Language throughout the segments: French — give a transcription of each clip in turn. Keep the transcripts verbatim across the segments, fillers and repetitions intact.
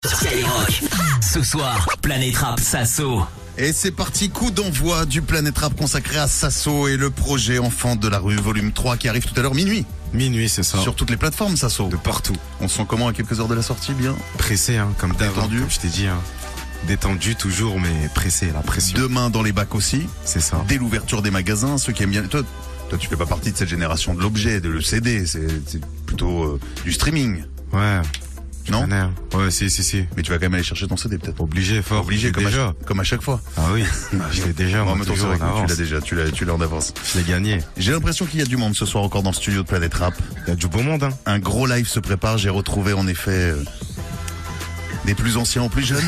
Sur Skyrock. Ce soir, Planète Rap Sasso. Et c'est parti, coup d'envoi du Planète Rap consacré à Sasso et le projet Enfants de la rue volume trois qui arrive tout à l'heure minuit. Minuit, c'est ça. Sur toutes les plateformes Sasso. De partout. On se sent comment à quelques heures de la sortie, bien? Pressé, hein, comme d'avant, Détendu. comme je t'ai dit. Hein. Détendu toujours, mais pressé, la pression. Demain dans les bacs aussi. C'est ça. Dès l'ouverture des magasins, ceux qui aiment bien... Toi, toi tu fais pas partie de cette génération de l'objet, de le C D, c'est, c'est plutôt euh, du streaming. Ouais. Non connais, hein. Ouais, si, si, si. Mais tu vas quand même aller chercher ton C D peut-être. Obligé, fort. Obligé, comme déjà. à, comme à chaque fois. Ah oui, je l'ai déjà, moi, en même temps, c'est toujours vrai en que tu avance. l'as déjà, tu l'as, tu l'as en avance. Je l'ai gagné. J'ai l'impression qu'il y a du monde ce soir encore dans le studio de Planète Rap. Il y a du beau monde, hein. Un gros live se prépare, j'ai retrouvé en effet euh, des plus anciens aux plus jeunes.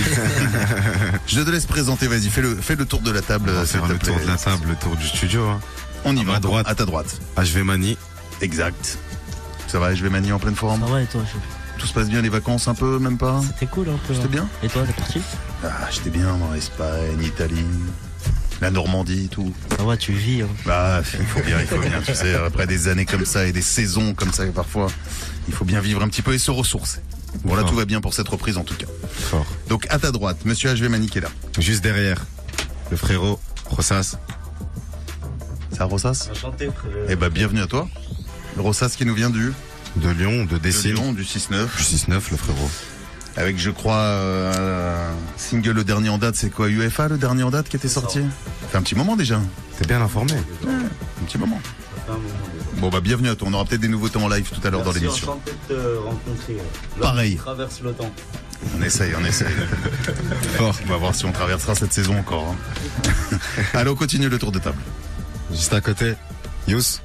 Je te laisse présenter, vas-y, fais le, fais le tour de la table. On va s'il faire te le tour plaît. de la table, le tour du studio, hein. On y À va, ma droite. à ta droite. H V Mani. Exact. Ça va, je vais manier en pleine forme. Ça va et toi, chef? Tout se passe bien, les vacances un peu, même pas? C'était cool un peu. C'était hein. bien? Et toi, t'es parti? Ah, j'étais bien en Espagne, Italie, la Normandie, tout. Ça va, tu vis. Hein. Bah, il faut bien, il faut bien, tu sais, après des années comme ça et des saisons comme ça, et parfois, il faut bien vivre un petit peu et se ressourcer. Bon, là, Fort. tout va bien pour cette reprise en tout cas. Fort. Donc, à ta droite, monsieur H V Mani qui est là. Juste derrière, le frérot, Rossas. Ça, Rossas? Enchanté, frère. Eh ben, bienvenue à toi. Rossas qui nous vient du, De Lyon, de de Dessine. Lyon, du six neuf. Du six neuf, le frérot. Avec, je crois, euh, un single le dernier en date, c'est quoi, U F A le dernier en date qui était sorti? Ça fait un petit moment déjà. T'es bien informé. Un petit moment. Bon, bah, bienvenue à toi. On aura peut-être des nouveautés en live tout à l'heure dans l'émission. Enchanté de te rencontrer. Pareil. On traverse le temps. On essaye, on essaye. Fort. On va voir si on traversera cette saison encore. Hein. Allez, on continue le tour de table. Juste à côté, Yous.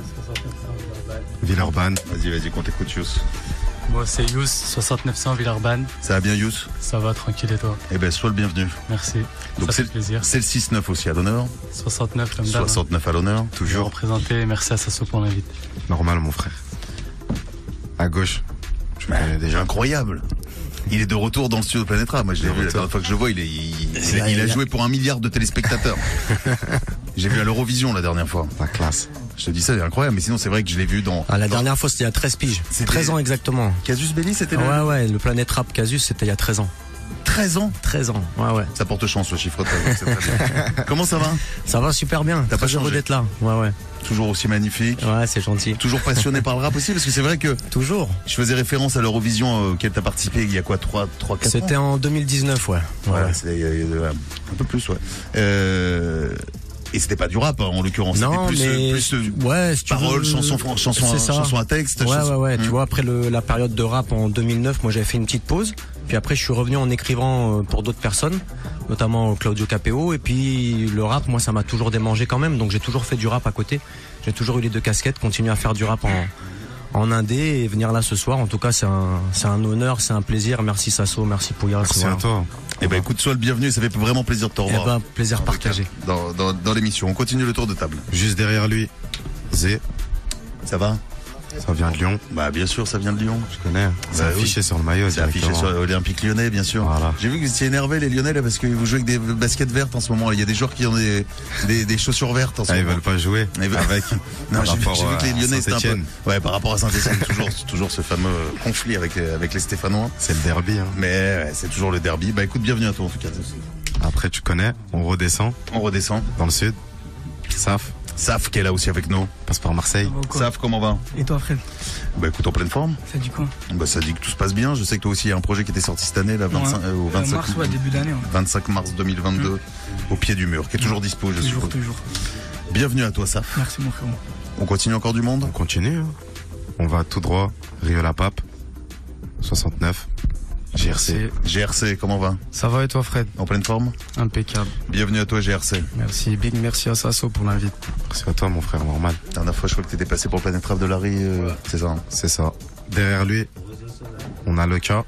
Villeurbanne. Vas-y, vas-y, qu'on t'écoute, Yous. Moi c'est Yous, soixante-neuf cents Villeurbanne. Ça va bien, Yous? Ça va, tranquille et toi? Eh ben, sois le bienvenu. Merci. Donc, ça c'est fait plaisir. c'est le six neuf aussi à l'honneur. soixante-neuf comme d'hab. soixante-neuf à l'honneur. Toujours Toujours. représenté. Merci à Sasso pour l'invite. Normal, mon frère. À gauche. Je me connais déjà. Incroyable. Il est de retour dans le studio de Planète Rap. Moi, je l'ai De vu la retour. dernière fois que je le vois, il, est, il, il- il a joué pour un milliard de téléspectateurs. J'ai vu à l'Eurovision la dernière fois. La classe. Je te dis ça, c'est incroyable. Mais sinon, c'est vrai que je l'ai vu dans... Ah, la dans- dernière fois, c'était il y a treize piges. C'était- treize ans exactement. Casus Belli, c'était le... Ouais, ouais, le Planète Rap Casus, c'était il y a treize ans. treize ans. treize ans, ouais, ouais. Ça porte chance, ce chiffre treize, c'est très bien. Comment ça va? Ça va super bien. T'as pas Très heureux changé? d'être là. Ouais, ouais. Toujours aussi magnifique. Ouais, c'est gentil. Toujours passionné par le rap aussi, parce que c'est vrai que Toujours. je faisais référence à l'Eurovision euh, auquel t'as participé il y a quoi, trois, trois, quatre ans? C'était en deux mille dix-neuf, ouais. Ouais, Ouais, ouais. c'était il y a- il y a un peu plus, ouais. Euh, et c'était pas du rap, hein, en l'occurrence. Non, c'était plus, mais. euh, plus euh, ouais, si tu paroles, veux- chansons, fran- chansons, C'est ça. chansons à texte. Ouais, chansons- ouais, ouais. Hum. Tu vois, après le, la période de rap en deux mille neuf, moi j'avais fait une petite pause. Puis après, je suis revenu en écrivant euh, pour d'autres personnes, notamment Claudio Capéo. Et puis le rap, moi, ça m'a toujours démangé quand même. Donc j'ai toujours fait du rap à côté. J'ai toujours eu les deux casquettes, continuer à faire du rap en, en indé et venir là ce soir. En tout cas, c'est un, c'est un honneur, c'est un plaisir. Merci Sasso, merci Pouya. Merci à toi. Eh ben, écoute, sois le bienvenu, ça fait vraiment plaisir de te Eh revoir. ben, plaisir partagé. Dans, dans, dans l'émission. On continue le tour de table. Juste derrière lui, Zé. Ça va? Ça vient de Lyon. Bah, bien sûr, ça vient de Lyon. Je connais. C'est Bah affiché sur le maillot. C'est affiché directement. sur l'Olympique Lyonnais, bien sûr. Voilà. J'ai vu que vous étiez énervés, les Lyonnais, là, parce que vous jouez avec des baskets vertes en ce moment. Il y a des joueurs qui ont des, des, des chaussures vertes en ce Ah, ils moment. veulent pas jouer Ils veulent- avec. Non, par j'ai vu, rapport j'ai vu que les à Lyonnais, c'était un peu. Saint-Étienne. Ouais, par rapport à Saint-Etienne, toujours, toujours ce fameux conflit avec, les- avec les Stéphanois. C'est le derby. Hein. Mais ouais, c'est toujours le derby. Bah écoute, bienvenue à toi en tout cas. Après, tu connais. On redescend On redescend. dans le sud. Saf. Saf qui est là aussi avec nous. Passe par Marseille. Saf, comment va? Et toi, Fred, Bah écoute, en pleine forme. ça dit quoi? Bah ça dit que tout se passe bien. Je sais que toi aussi, il y a un projet qui était sorti cette année, là, vingt-cinq, Ouais. euh, au Euh, vingt-cinq, mars, ouais, début d'année. Ouais. vingt-cinq mars deux mille vingt-deux, au pied du mur, qui est toujours dispo, je Toujours, suppose. toujours. Bienvenue à toi, Saf. Merci, mon frérot. On continue encore du monde? On continue. Hein. On va tout droit. Rio-la-Pape. soixante-neuf. G R C. G R C, comment va? Ça va et toi, Fred? En pleine forme? Impeccable. Bienvenue à toi, G R C. Merci. Big merci à Sasso pour l'invite. Merci à toi, mon frère, normal. La dernière fois, je crois que t'étais passé pour Planète Rap de Larry, euh, c'est ça, hein? C'est ça. Derrière lui, on a le cas.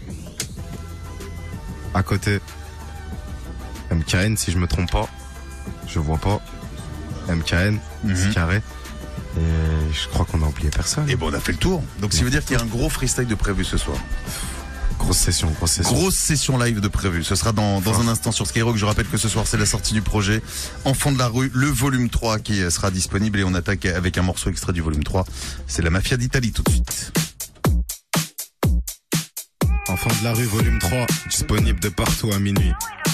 À côté, M K N, si je me trompe pas. Je vois pas. M K N, Mhm. c'est carré. Et je crois qu'on a oublié personne. Et bon, on a fait le tour. Donc, ça veut dire qu'il y a un gros freestyle de prévu ce soir. Grosse session, grosse session. Grosse session live de prévu. Ce sera dans, dans un instant sur Skyrock. Je rappelle que ce soir, c'est la sortie du projet Enfants de la rue, le volume trois qui sera disponible. Et on attaque avec un morceau extrait du volume trois. C'est la Mafia d'Italie tout de suite. Enfant de la rue, volume trois, disponible de partout à minuit.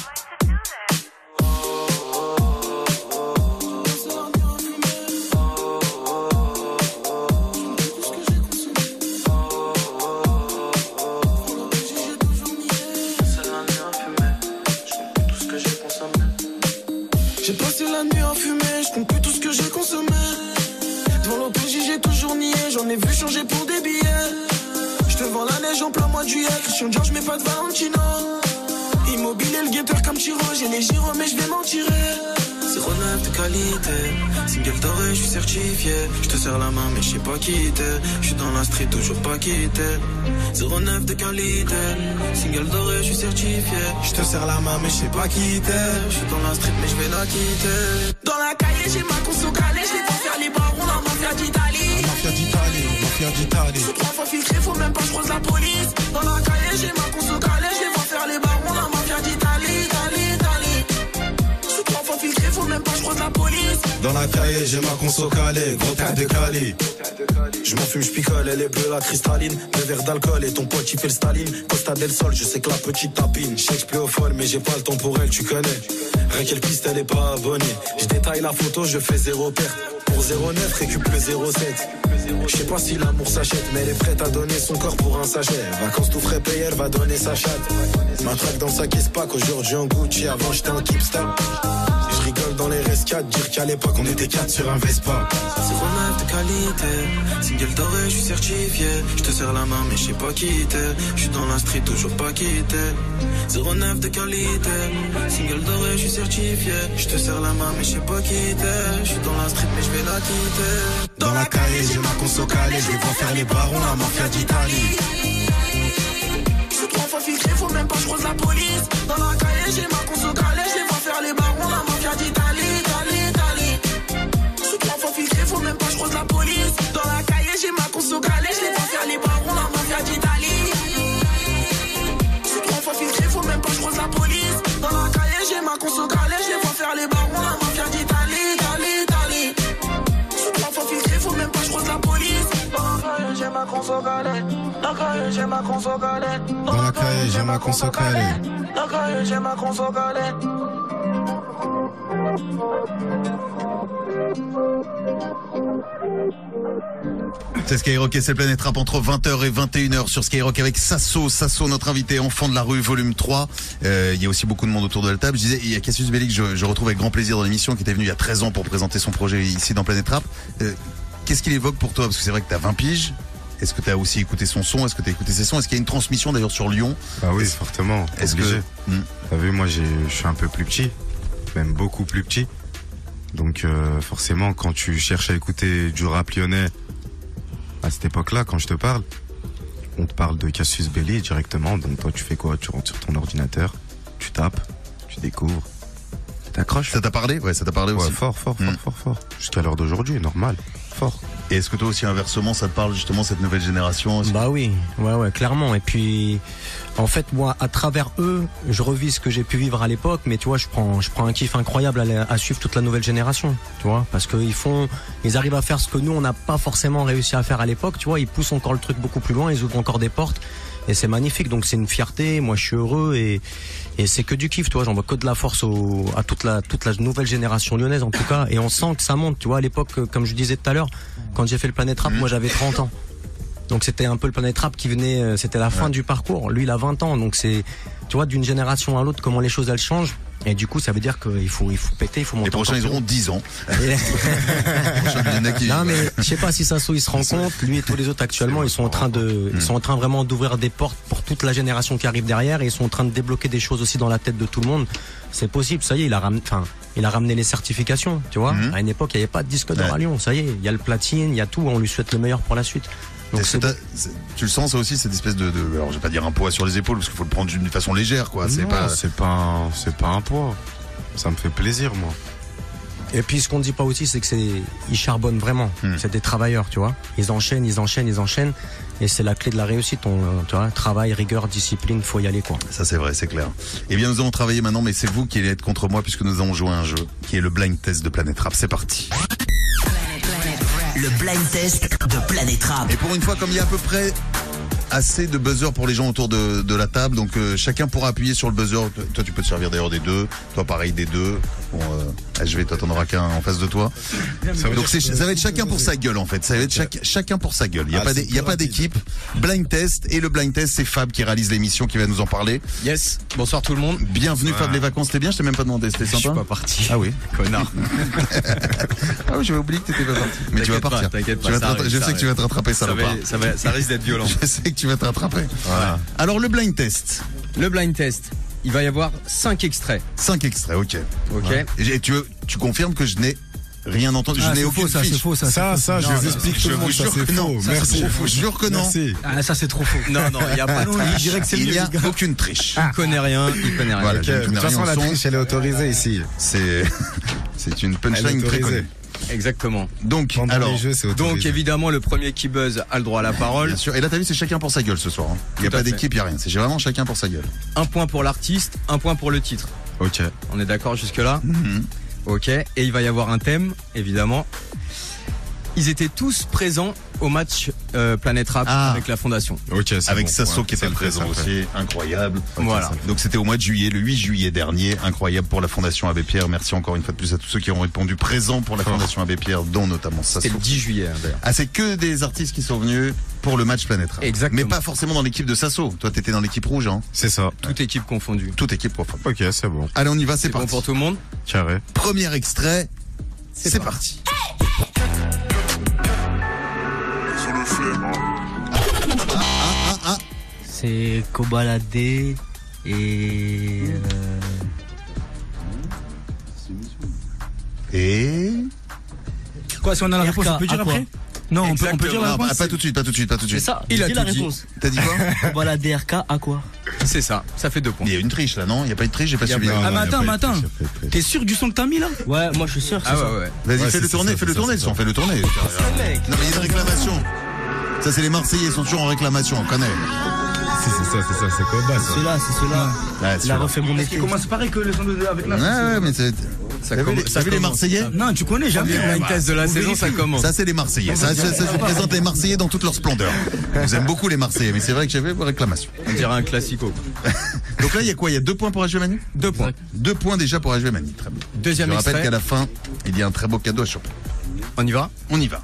J'ai passé la nuit à fumer, je compte plus tout ce que j'ai consommé. Devant l'O P J j'ai toujours nié, j'en ai vu changer pour des billets. Je te vends la neige en plein mois de juillet, Christian Dior, je mets pas de Valentino. Immobilier, le guetteur comme Chiro, j'ai les gyros mais je vais m'en tirer. zéro neuf de qualité, single doré, je suis certifié. Je te serre la main mais je sais pas quitter. Je suis dans la street, toujours pas quitté. zéro neuf de qualité, single doré, je suis certifié. Je te serre la main mais je sais pas quitter. Je suis dans la street mais je vais la quitter. Dans la cahier j'ai ma conso calée, je les vois faire les barons, la mafia d'Italie. La mafia d'Italie, la mafia d'Italie. Je suis trois fois filtré, faut même pas je croise la police. Dans la cahier j'ai ma conso calée, je les vois faire les barons, la mafia d'Italie, Italie, Italie. Je suis trois fois filtré, faut même pas je croise la police. Dans la cahier j'ai ma conso calée, gros tête de Cali. Je m'en fume, je picole, elle est bleue la cristalline. Deux verres d'alcool et ton pote il fait le Staline. Costa del Sol, je sais que la petite tapine. Chèque plus au folle mais j'ai pas le temps pour elle, tu connais. Rien qu'elle piste, elle est pas abonnée. Je détaille la photo, je fais zéro perte. Pour zéro neuf, récup le zéro sept. Je sais pas si l'amour s'achète, mais elle est prête à donner son corps pour un sachet. Vacances tout frais payé, elle va donner sa chatte. Ma traque dans le sac Espac, aujourd'hui en Gucci, avant j'étais en Keepstar. Je rigole dans les rescades, dire qu'à l'époque on était quatre sur un Vespa. zéro neuf de qualité, single doré, je suis certifié. Je te serre la main mais je sais pas quitter. Je suis dans la street, toujours pas quitté. zéro neuf de qualité, single doré, je suis certifié. Je te serre la main mais je sais pas quitter. Je suis dans la street mais je vais la quitter. Dans la cahier j'ai ma conso calée, je vais voir faire les barons, la mafia d'Italie. Je suis trois fois filtré, faut même pas je croise la police. Dans la cahier j'ai ma conso calée, je vais voir faire les barons, la mafia d'Italie, Italie, Italie. Je suis trois fois filtré, faut même pas je croise la police. Dans la cahier j'ai ma conso calée, je vais voir faire les barons, la mafia d'Italie. Je suis trois fois filtré, faut même pas je croise la police. Dans la cahier j'ai ma conso calée, je vais voir faire les barons, la mafia d'Italie, Italie, Italie. Je suis trois fois filtré, faut même pas je croise la police. Dans la cahier j'ai ma conso calée. Dans la cahier j'ai ma conso calée. Dans la cahier j'ai ma conso calée. Dans la cahier j'ai ma conso calée. C'est Skyrock et c'est Planète Rap entre vingt heures et vingt et une heures sur Skyrock avec Sasso, Sasso notre invité, enfant de la rue, volume trois. Euh, il y a aussi beaucoup de monde autour de la table. Je disais, il y a Cassius Belli que je, je retrouve avec grand plaisir dans l'émission, qui était venu il y a treize ans pour présenter son projet ici dans Planète Rap. Euh, qu'est-ce qu'il évoque pour toi? Parce que c'est vrai que t'as vingt piges. Est-ce que t'as aussi écouté son son? Est-ce que t'as écouté ses sons? Est-ce qu'il y a une transmission d'ailleurs sur Lyon? Ah oui, est-ce, fortement. Est-ce obligé. que... Hmm. T'as vu, moi j'ai, je suis un peu plus petit, même beaucoup plus petit. Donc euh, forcément, quand tu cherches à écouter du rap lyonnais, à cette époque-là, quand je te parle, on te parle de Cassius Belli directement. Donc toi, tu fais quoi? Tu rentres sur ton ordinateur, tu tapes, tu découvres, t'accroches. Ça t'a parlé? Ouais, ça t'a parlé aussi. Ouais, fort, fort, fort, mmh. fort, fort. Jusqu'à l'heure d'aujourd'hui, normal, fort. Et est-ce que toi aussi inversement, ça te parle justement cette nouvelle génération? Est-ce Bah oui, ouais, ouais, clairement. Et puis, en fait, moi, à travers eux, je revis ce que j'ai pu vivre à l'époque, mais tu vois, je prends, je prends un kiff incroyable à, à suivre toute la nouvelle génération, tu vois, parce qu'ils font, ils arrivent à faire ce que nous, on n'a pas forcément réussi à faire à l'époque, tu vois, ils poussent encore le truc beaucoup plus loin, ils ouvrent encore des portes, et c'est magnifique, donc c'est une fierté, moi je suis heureux, et, et c'est que du kiff, tu vois, j'en vois que de la force au, à toute la, toute la nouvelle génération lyonnaise, en tout cas, et on sent que ça monte, tu vois, à l'époque, comme je disais tout à l'heure, quand j'ai fait le Planète Rap, mmh. moi j'avais trente ans. Donc c'était un peu le Planète Rap qui venait, c'était la fin ouais. du parcours. Lui il a vingt ans, donc c'est, tu vois, d'une génération à l'autre comment les choses elles changent. Et du coup ça veut dire qu'il faut, il faut péter, il faut monter. Les prochains ils auront dix ans. Et... non mais je sais pas si Sasso il se rend compte. Lui et tous les autres actuellement ils sont en train de, ils sont en train vraiment d'ouvrir des portes pour toute la génération qui arrive derrière et ils sont en train de débloquer des choses aussi dans la tête de tout le monde. C'est possible, ça y est, il a ramené, enfin, il a ramené les certifications, tu vois. Mm-hmm. À une époque il n'y avait pas de disque d'or ouais. à Lyon, ça y est, il y a le platine, il y a tout, on lui souhaite le meilleur pour la suite. Donc c'est c'est, tu le sens ça aussi, cette espèce de, de, alors je vais pas dire un poids sur les épaules parce qu'il faut le prendre d'une façon légère quoi. C'est non, pas, c'est pas, un, c'est pas un poids. Ça me fait plaisir moi. Et puis ce qu'on ne dit pas aussi, c'est que c'est, ils charbonnent vraiment. Hmm. C'est des travailleurs, tu vois. Ils enchaînent, ils enchaînent, ils enchaînent. Et c'est la clé de la réussite. On, tu vois, travail, rigueur, discipline, faut y aller quoi. Ça c'est vrai, c'est clair. Eh bien nous allons travailler maintenant, mais c'est vous qui allez être contre moi puisque nous allons jouer à un jeu qui est le blind test de Planète Rap. C'est parti. Le blind test de Planète Rap. Et pour une fois, comme il y a à peu près assez de buzzer pour les gens autour de, de la table. Donc euh, chacun pourra appuyer sur le buzzer. Toi, tu peux te servir d'ailleurs des deux. Toi, pareil, des deux. Bon, euh, je vais, toi, t'en auras qu'un en face de toi. Ça Donc c'est, ça va être chacun pour sa gueule en fait. Ça va être chaque, chacun pour sa gueule. Il y a Ah, pas, c'est des- il y a pas d'équipe. Blind test et le blind test, c'est Fab qui réalise l'émission, qui va nous en parler. Yes, bonsoir tout le monde. Bienvenue Ouais. Fab, les vacances, c'était bien. Je t'ai même pas demandé, c'était Je suis sympa. pas parti. Ah oui. Connard. Ah oui, j'avais oublié que t'étais pas parti. Mais tu vas T'inquiète pas, partir. t'inquiète Tu pas, vas ça te- arrive, je ça sais que tu vas te rattraper, Ça, salopard. va, ça, va, ça risque d'être violent. Je sais que tu vas te rattraper. Voilà. Alors le blind test, Le blind test, il va y avoir cinq extraits. cinq extraits, ok. Ok. Ouais. Et tu, tu confirmes que je n'ai rien entendu, je Ah, n'ai c'est aucune faux, ça, fiche. c'est faux, ça. Ça, c'est ça, faux. je Non, vous non, explique je tout le vous monde, jure ça c'est que non. faux. Ça, Merci. Je vous jure que non. Merci. Ah, ça, c'est trop faux. Non, non, il n'y a pas de Non, je triche. dirais que c'est Il mieux, n'y a les gars. aucune triche. Il connaît rien, il connaît rien. Voilà. Ok, donc, de toute rien façon, au la son. triche, elle est autorisée ici. C'est, c'est une Elle punchline est très autorisée. connue. Exactement. Donc, Pendant alors, les jeux, c'est autorisé. Donc évidemment, le premier qui buzz a le droit à la parole. bien sûr. Et là, t'as vu, c'est chacun pour sa gueule ce soir. hein. Il n'y a Tout à pas fait. d'équipe, il n'y a rien. C'est vraiment chacun pour sa gueule. Un point pour l'artiste, un point pour le titre. Ok. On est d'accord jusque-là? Mhm. Ok. Et il va y avoir un thème, évidemment. Ils étaient tous présents au match euh, Planète Rap Ah. avec la fondation. Ok, c'est Avec bon. Sasso Ouais, qui était ça le fait, présent ça le fait. aussi, incroyable. Voilà. Donc c'était au mois de juillet, le huit juillet dernier, incroyable pour la Fondation Abbé Pierre. Merci encore une fois de plus à tous ceux qui ont répondu présents pour la Fort. Fondation Abbé Pierre, dont notamment Sasso. C'était le dix juillet, hein, d'ailleurs. Ah, c'est que des artistes qui sont venus pour le match Planète Rap. Exactement. Mais pas forcément dans l'équipe de Sasso. Toi, t'étais dans l'équipe rouge, hein. C'est ça. Toute équipe confondue. Toute équipe confondue. Ok, c'est bon. Allez, on y va, c'est C'est bon parti. pour tout le monde? Carré. Premier extrait, c'est parti. Ah, ah, C'est Kobalade et. euh, Et... Quoi, si on a la réponse, on peut dire à quoi après? Non, on peut, on peut dire la Non, réponse. pas, pas tout de suite, pas tout de suite, pas tout de C'est suite. ça, Il a dis la tout dit. réponse. T'as dit quoi? Kobalade R K à quoi? C'est ça. Ça fait deux points. Il y a une triche là, non? Il n'y a pas eu de triche, j'ai pas Il y a suivi. pas- Ah, Non, mais y a attends, pas mais de attends. triche, y a pas de triche. T'es sûr du son que t'as mis là? Ouais, moi je suis sûr. Ah c'est ça. ouais, ouais. Vas-y, Ouais, fais-le c'est tourner, ça, fais-le c'est tourner, ça, son, fais-le tourner. Non, mais il y a une réclamation. Ça, c'est les Marseillais, ils sont toujours en réclamation, on connaît. Si, c'est ça, c'est ça, c'est quoi bas, ça. Celui-là, c'est celui-là. Ouais, Il a celui-là. refait mon effet. Comment c'est pareil que le son de avec la. Ouais, ouais, mais c'est. Ça T'as vu, commence- les- ça t'as vu les commence. Marseillais? Non, tu connais, jamais. Le blind test de la On saison, ça vérifie. commence. Ça, c'est les Marseillais. Ça, ça, ça, je présente les Marseillais dans toute leur splendeur. J'aime beaucoup les Marseillais, mais c'est vrai que j'avais vos réclamations. On dirait un classico. Donc là, il y a quoi? Il y a deux points pour H V Mani? Deux points. Deux points déjà pour H V Mani. Très bien. Deuxième Je rappelle extrait. qu'à la fin, il y a un très beau cadeau à choper. On y va? On y va.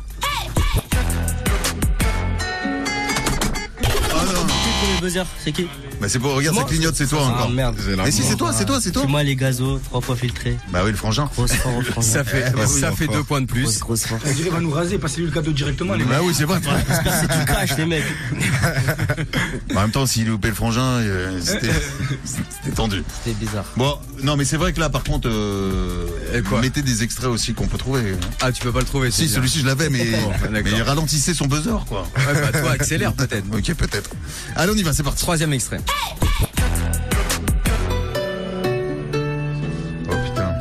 Oh non. Qui pour les buzzers? C'est qui? Bah c'est pour, regarde, ça Moi clignote, c'est toi Ah encore. merde. Mais si, c'est toi, c'est toi, c'est toi. C'est moi les gazos, trois fois filtrés. Bah oui, le frangin. Grosse fort au frangin. Ça fait, Eh, bah oui, ça enfin. fait deux points de Grosse, plus. grosse fort. On dirait qu'il va nous raser, passer lui le cadeau directement, les mecs. Bah oui, c'est vrai. C'est du cash, les mecs. En même temps, s'il loupait le frangin, euh, c'était c'était tendu. C'était bizarre. Bon, non, mais c'est vrai que là, par contre, euh, Et quoi mettez des extraits aussi qu'on peut trouver. Ah, tu peux pas le trouver. Si, c'est bien. celui-ci, je l'avais, mais, Bon, mais d'accord. il ralentissait son buzzer, quoi. Ouais, bah toi, accélère peut-être. Ok, peut-être. Allez, on y va, c'est parti. Troisième extrait. Oh putain.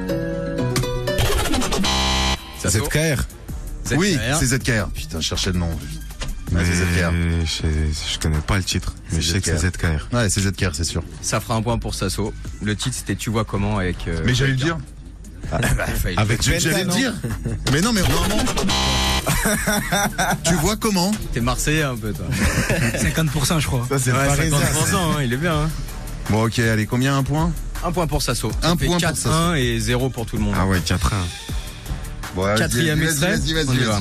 Ça Z saute. K R. Oui, Z K R. c'est Z K R. Putain, je cherchais le nom. Ouais, Mais c'est Z K R. je, je connais pas le titre, mais je sais que c'est Z K R. Ouais, c'est Z K R, c'est sûr. Ça fera un point pour Sasso. Le titre c'était Tu vois comment avec. euh, Mais j'allais le dire. Fail. Avec Tu- J'allais le dire. Mais non, mais normalement. Tu vois comment? T'es Marseillais un peu toi. cinquante pour cent, je crois. Ça, c'est Ouais, le Parisien. cinquante pour cent, hein, il est bien. Hein. Bon, ok, allez, combien un point? Un point pour Sasso. Un Ça fait point pour quatre Sasso. un et zéro pour tout le monde. Ah ouais, quatre un. Bon, vas-y, Quatrième vas-y, extrait. Vas-y, On vas-y, y va. vas-y.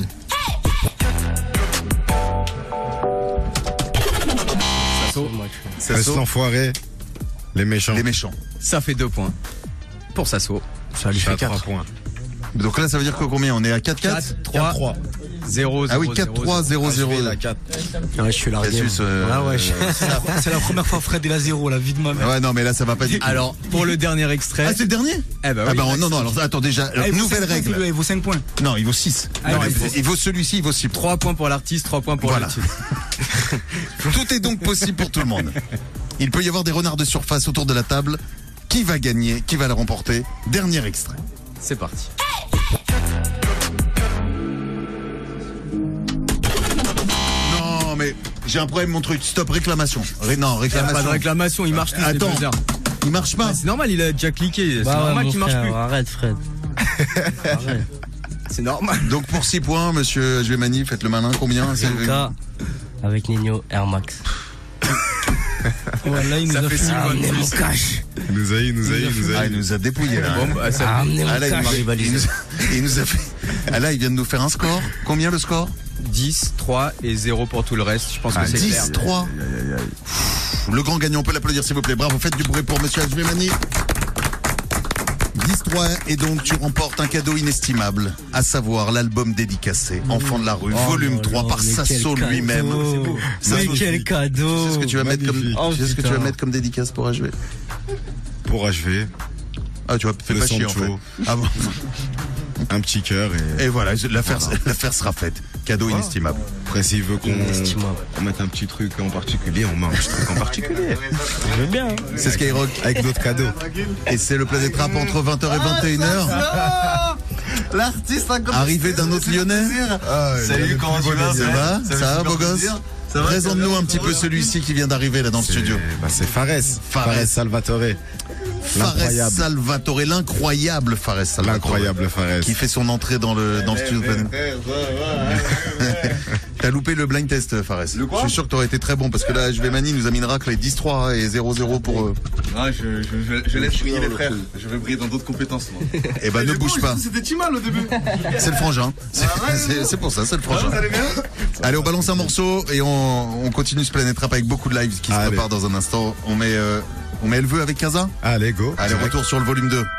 Sasso. Ça Reste saute. l'enfoiré. Les méchants. Les méchants. Ça fait deux points. Pour Sasso. Ça lui Je suis fait à trois quatre. points. Donc là, ça veut dire que combien? On est à quatre quatre? quatre trois zéro zéro. Ah oui, quatre trois zéro zéro. H V, la quatre. Ouais, je suis largué. Cassius, euh, Ah ouais, je- euh, C'est la, c'est la première fois Fred il a zéro, la vie de ma mère. Ouais, non, mais là, ça va pas du tout. Alors, pour le dernier extrait. Ah, c'est le dernier? Eh ben Ah oui, bah, Max. non, non, alors attends, déjà, Ah, il vaut nouvelle cinq points, règle. celui-là, il vaut cinq points. Non, il vaut six. Ah, Non, ouais, il, il vaut, il vaut celui-ci, il vaut six. trois points pour l'artiste, trois points pour Voilà. le titre. Tout est donc possible pour tout le monde. Il peut y avoir des renards de surface autour de la table. Qui va gagner? Qui va le remporter? Dernier extrait. C'est parti. Non, mais j'ai un problème, mon truc. Stop, réclamation. Ré- non, Pas réclamation. de réclamation, il marche tous les Attends. buzzers. Il marche pas. Bah, c'est normal, il a déjà cliqué. C'est Bah ouais, normal mon qu'il marche frère, plus. arrête Fred. Arrête. C'est normal. Donc pour six points, monsieur H V Mani, faites le malin. Combien? C'est- M K, Avec Nino, Air Max. Voilà, il nous Ça a fait fait six mois. Amenez mon cash. Il nous a eu, il nous a eu, il nous Ah, a il eu. nous a dépouillé là. Bon, bah, ça- Amenez mon Ah, là, il, cash. nous- il nous, il nous a fait. Ah là, il vient de nous faire un score. Combien le score? dix, trois et zéro pour tout le reste. Je pense Ah, que c'est clair. dix trois. Le grand gagnant, on peut l'applaudir s'il vous plaît. Bravo, faites du bruit pour Monsieur Ajmemani. dix trois et donc tu remportes un cadeau inestimable, à savoir l'album dédicacé Enfants de la rue, Oh volume là trois là, par mais Sasso quel lui-même. cadeau. C'est beau. Mais Sasso, quel tu- cadeau. Tu sais ce que tu vas mettre comme, Magnifique. tu sais ce que tu vas putain. mettre comme dédicace pour H V? Pour achever, Ah, tu vois, fais Le pas chier en Sancho. fait. Ah bon. un petit cœur et. Et voilà, l'affaire l'affaire sera faite. Cadeau inestimable. Après, s'il veut qu'on Inestimable. on mette un petit truc en particulier, on met un petit truc en particulier. Je veux bien. hein. C'est Skyrock Avec d'autres cadeaux. et c'est le Planète Rap entre vingt heures et vingt et une heures. L'artiste Arrivé d'un autre Lyonnais. Salut, comment tu vas? Ça va? Ça fait Ça va, super beau gosse? plaisir. Ça va, Présente-nous ça va, un petit ça peu va. celui-ci qui vient d'arriver là dans le C'est- studio. Bah, c'est Fares. Fares. Fares Salvatore. Fares L'incroyable. Salvatore, l'incroyable Fares Salvatore. L'incroyable Fares. Qui fait son entrée dans le, dans le studio. T'as loupé le blind test, Fares. Le quoi? Je suis sûr que t'aurais été très bon parce que là, H V Mani nous a mis une raclée dix trois et zéro zéro pour eux. Ah, je, je, je, je laisse briller les frères. Je vais briller dans d'autres compétences, moi. Eh ben, ne du bouge coup, pas. C'était Timal au début. C'est le frangin. C'est c'est- c'est pour ça, c'est le frangin. Vous allez bien? Allez, on balance un morceau et on, on continue ce Planète Rap avec beaucoup de lives qui se Allez. préparent dans un instant. On met, euh, on met Elle veut avec Kaza. Allez, go. Allez, retour sur le volume deux.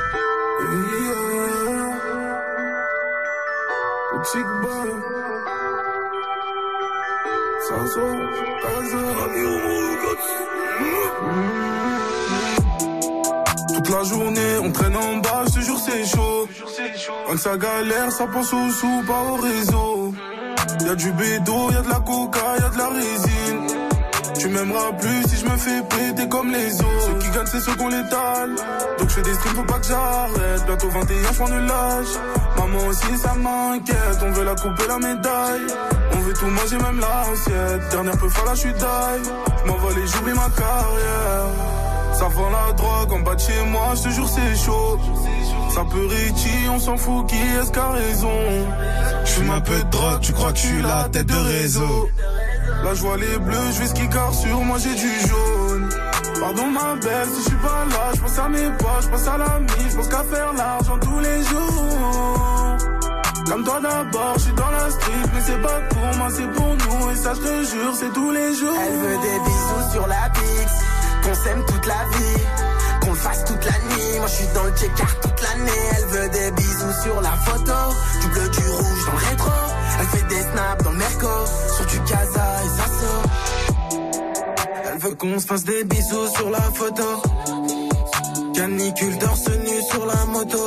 Toute la journée, on traîne en bas, je te jure c'est chaud. Quand ça galère, ça pense au sous, pas au réseau. Y'a du bédo, y'a de la coca, y'a de la résine. Tu m'aimeras plus si je me fais péter comme les autres. Ceux qui gagnent, c'est ceux qu'on l'étale. Donc je fais des streams, faut pas que j'arrête. Bientôt vingt et un, je ne lâche. Maman aussi, ça m'inquiète. On veut la couper, la médaille. On veut tout manger, même l'assiette. Dernière peu folle, là, je suis die. Je m'envole et j'oublie ma carrière. Ça vend la drogue en bas de chez moi, je te jure c'est chaud. Ça peut Richie, on s'en fout, qui est-ce qui a raison? J'fume un peu de drogue, tu crois que je suis la tête de réseau. Là je vois les bleus, je vais ski car sur moi j'ai du jaune. Pardon ma belle, si je suis pas là, je pense à mes poches, je pense à la mise, je pense qu'à faire l'argent tous les jours. Comme toi d'abord, je suis dans la street, mais c'est pas pour moi, c'est pour nous. Et ça je te jure, c'est tous les jours. Elle veut des bisous sur la pix, qu'on s'aime toute la vie, qu'on le fasse toute la nuit. Moi je suis dans le check-art toute l'année. Elle veut des bisous sur la photo, du bleu, du rouge dans le rétro. Elle fait des snaps dans le Merco, sur du Casa et Sasso. Elle veut qu'on se fasse des bisous sur la photo, canicule torse nu sur la moto.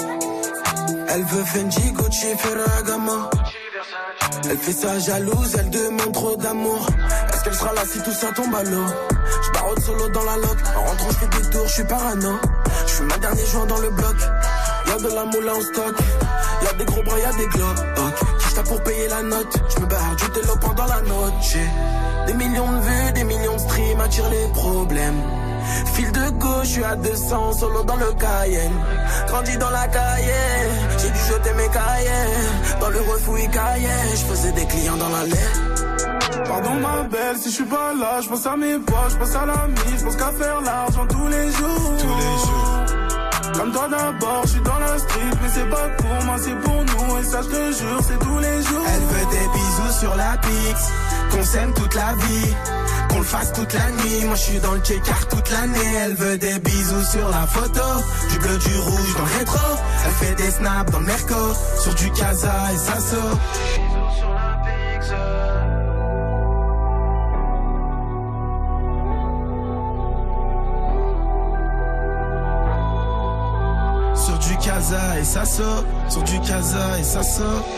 Elle veut Fendi, Gucci, Ferragamo. Elle fait ça jalouse, elle demande trop d'amour. Est-ce qu'elle sera là si tout ça tombe à l'eau? J'barre solo dans la loc, en rentrant j'fais des tours, j'suis parano. J'fume ma dernier joint dans le bloc. Y'a de la moula en stock, y'a des gros bras, y'a des glocks. Qui j'tape pour payer la note? J'me barre du télo pendant la noche. Des millions de vues, des millions de streams attirent les problèmes. Fil de gauche, j'suis à deux cents, solo dans le Cayenne. Grandi dans la Cayenne, j'ai dû jeter mes cahiers. Dans le refouille Cayenne, j'faisais des clients dans la laine. Pardon ma belle, si je suis pas là, je pense à mes poches, je pense à la mise, je pense qu'à faire l'argent tous les jours. Tous les jours. Comme toi d'abord, je suis dans la street, mais c'est pas pour moi, c'est pour nous. Et ça je te jure, c'est tous les jours. Elle veut des bisous sur la pix, qu'on s'aime toute la vie, qu'on le fasse toute la nuit. Moi je suis dans le check-art toute l'année. Elle veut des bisous sur la photo, du bleu, du rouge dans le rétro. Elle fait des snaps dans le Merco, sur du Casa et Sasso. Sur du Casa et Sasso, sur du Casa et Sasso.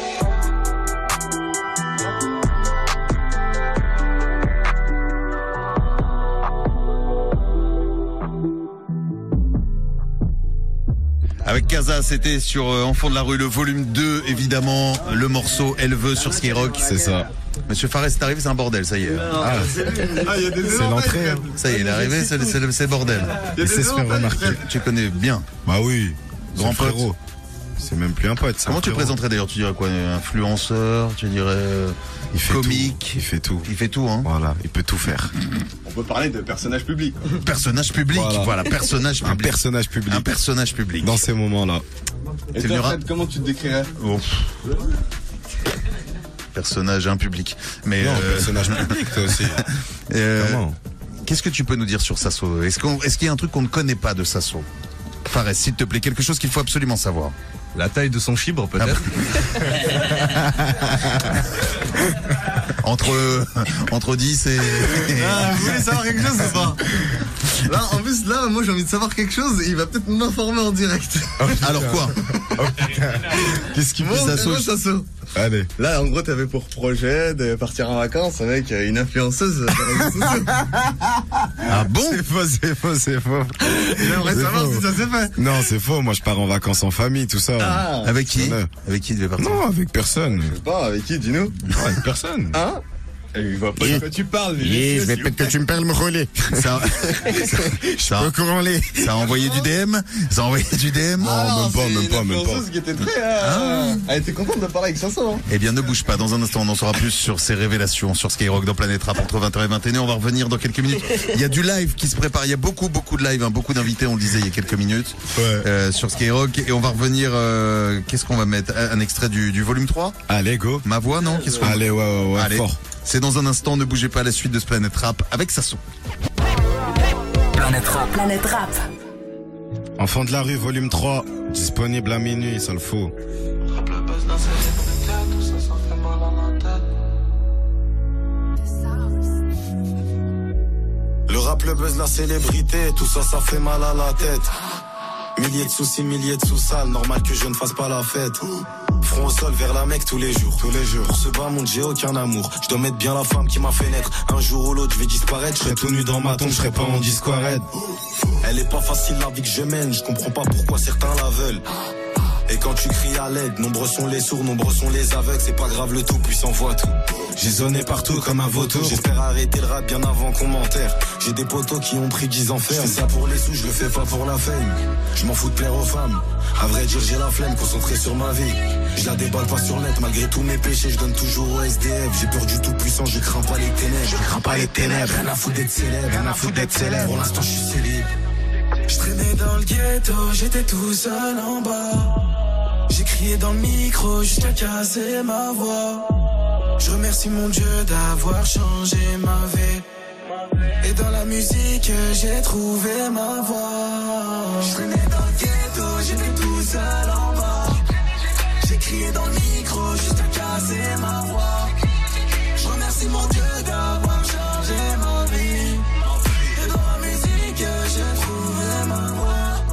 Avec Kaza, c'était sur euh, Enfants de la rue, le volume deux, évidemment, le morceau Elle veut sur Skyrock. C'est ça. Monsieur Fares est arrivé, c'est un bordel, ça y est. Ah, Ah, y a des c'est l'entrée. hein. Ça y est, il est arrivé, c'est c'est le, c'est le bordel. Et c'est se faire remarquer. Tu connais bien. Bah oui. Grand Grand pote. frérot. C'est même plus un pote. Comment tu le présenterais d'ailleurs? Tu dirais quoi? Influenceur? Tu dirais euh, il fait comique? Tout. Il fait tout. Il fait tout, hein. Voilà, il peut tout faire. On peut parler de personnage public. Personnage public, voilà, voilà personnage public. Un personnage public. Un personnage public. Dans ces moments-là. Et toi, Fred, comment tu te décrirais? Oh. Personnage un public. Mais non, euh... personnage public toi aussi. euh... Comment? Qu'est-ce que tu peux nous dire sur Sasso? Est-ce qu'on, est-ce qu'il y a un truc qu'on ne connaît pas de Sasso? Fares, s'il te plaît, quelque chose qu'il faut absolument savoir. La taille de son chibre, peut-être. entre entre dix et... Ah, vous voulez savoir quelque chose ou pas? Là, en plus, là, moi j'ai envie de savoir quelque chose et il va peut-être m'informer en direct. Oh, alors quoi? Oh, qu'est-ce qu'il fait Sasso? Sasso. Allez. Là, en gros, t'avais pour projet de partir en vacances avec une influenceuse. Ah bon? C'est faux, c'est faux, c'est faux. J'aimerais savoir faux. si ça s'est fait. Non, c'est faux. Moi, je pars en vacances en famille, tout ça. Ah. Avec qui? Avec qui il devait partir? Non, avec personne. Je sais pas, avec qui, dis-nous? Non, avec personne. Hein? Il voit pas de quoi tu parles. Oui, je vais peut-être que tu me perds me rouler. Ça, ça, ça, ça a envoyé du D M? Ça a envoyé du D M? Non, ah, même pas, même pas, même pas. Qui était très, euh, ah. Elle était contente de parler avec Sasso. Hein. Eh bien, ne bouge pas. Dans un instant, on en saura plus sur ces révélations sur Skyrock dans Planète Rap entre vingt heures et vingt et une heures. On va revenir dans quelques minutes. Il y a du live qui se prépare. Il y a beaucoup, beaucoup de live, hein, beaucoup d'invités, on le disait il y a quelques minutes, ouais. euh, sur Skyrock. Et on va revenir, euh, qu'est-ce qu'on va mettre? Un extrait du, du volume trois? Allez, go. Ma voix, non? Qu'est-ce qu'on... Allez, ouais, ouais, ouais. Allez. Fort. C'est dans un instant, ne bougez pas à la suite de ce Planète Rap avec Sasso. Planète Rap. Planète Rap. Enfant de la rue, volume trois. Disponible à minuit, ça le faut. Le rap, le buzz, la célébrité, tout ça, ça fait mal à la tête. Milliers de soucis, milliers de sous-salles, normal que je ne fasse pas la fête. Front au sol vers la Mecque tous les jours, tous les jours. Pour ce bas monde, j'ai aucun amour. Je dois mettre bien la femme qui m'a fait naître. Un jour ou l'autre, je vais disparaître. Je serai tout nu dans ma tombe, je serai pas en disco raide. Elle est pas facile la vie que je mène, je comprends pas pourquoi certains la veulent. Et quand tu cries à l'aide, nombreux sont les sourds, nombreux sont les aveugles. C'est pas grave, le tout puissant voit tout. J'ai zoné partout comme un vautour. J'espère arrêter le rap bien avant qu'on m'enterre. J'ai des potos qui ont pris dix ans ferme. Je fais ça pour les sous, je le fais pas pour la fame. Je m'en fous de plaire aux femmes. À vrai dire, j'ai la flemme, concentré sur ma vie. Je la déballe pas sur net, malgré tous mes péchés, je donne toujours au S D F. J'ai peur du tout puissant, je crains pas les ténèbres. Je crains pas les ténèbres, rien à foutre d'être célèbre, rien à foutre d'être célèbre. Pour l'instant, je suis célèbre. Je traînais dans le ghetto, j'étais tout seul en bas. J'ai crié dans le micro jusqu'à casser ma voix. Je remercie mon Dieu d'avoir changé ma vie. Et dans la musique, j'ai trouvé ma voix. Je traînais dans le ghetto, j'étais tout seul en bas. J'ai crié dans le micro jusqu'à casser ma voix. Je remercie mon Dieu d'avoir changé ma vie. Et dans la musique, j'ai trouvé ma voix.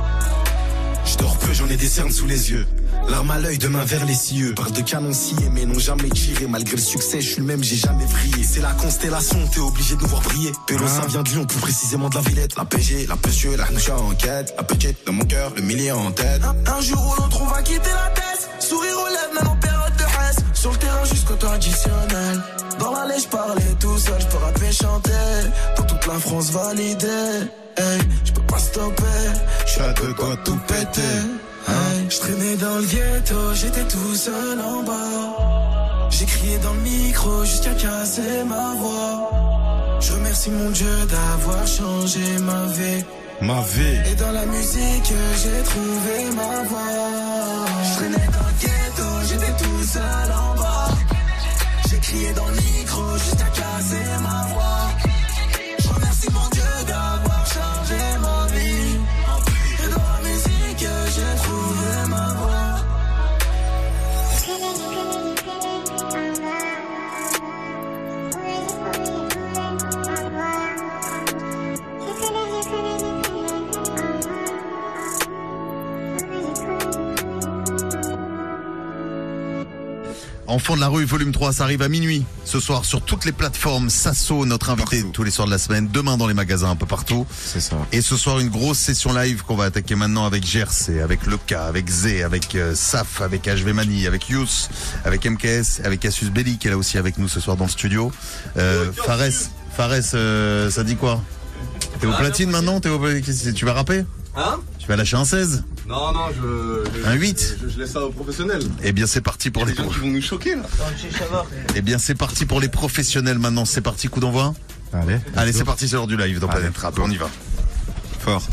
Je dors peu, j'en ai des cernes sous les yeux. L'arme à l'œil, demain vers les cieux. Barre de canon scié, mais n'ont jamais tiré. Malgré le succès, je suis le même, j'ai jamais vrillé. C'est la constellation, t'es obligé de nous voir briller. Pélo, ça vient de Lyon, plus précisément de la Villette. La P G, la Peugeot, la Hnoucha en quête. La petite, dans mon cœur, le millier en tête. Un, un jour où l'autre, on va quitter la tête. Sourire aux lèvres, même en période de reste. Sur le terrain jusqu'au temps additionnel. Dans l'allée, je parlais tout seul, je peux rapper, chanter. Dans toute la France validée. Hey, je peux pas stopper. J'suis à deux doigts de tout péter. Hey, je traînais dans le ghetto, j'étais tout seul en bas. J'ai crié dans le micro jusqu'à casser ma voix. Je remercie mon Dieu d'avoir changé ma vie. Ma vie. Et dans la musique, j'ai trouvé ma voix. Je traînais dans le ghetto, j'étais tout seul en bas. J'ai crié dans le micro jusqu'à casser ma voix. Je remercie mon Dieu d'avoir changé ma vie. Et dans la musique, j'ai trouvé ma voix. Enfant de la rue, volume trois, ça arrive à minuit ce soir sur toutes les plateformes. Sasso, notre invité partout. Tous les soirs de la semaine. Demain dans les magasins un peu partout. C'est ça. Et ce soir, une grosse session live qu'on va attaquer maintenant avec G R C, avec Loka, avec Zé, avec euh, Saf, avec H V Mani, avec Yous, avec M K S, avec Cassius Belli qui est là aussi avec nous ce soir dans le studio. Euh, Fares, Fares, euh, ça dit quoi? T'es au platine maintenant? T'es au... Tu vas rapper? Hein? Tu vas lâcher un seize? Non, non, je. je Un huit. je, je laisse ça aux professionnels. Eh bien, c'est parti pour les. gens qui vont nous choquer, là. Eh bien, c'est parti pour les professionnels maintenant. C'est parti, coup d'envoi. Allez. Allez, c'est parti, c'est l'heure du live dans Allez, Planète Rap. On y va. Fort.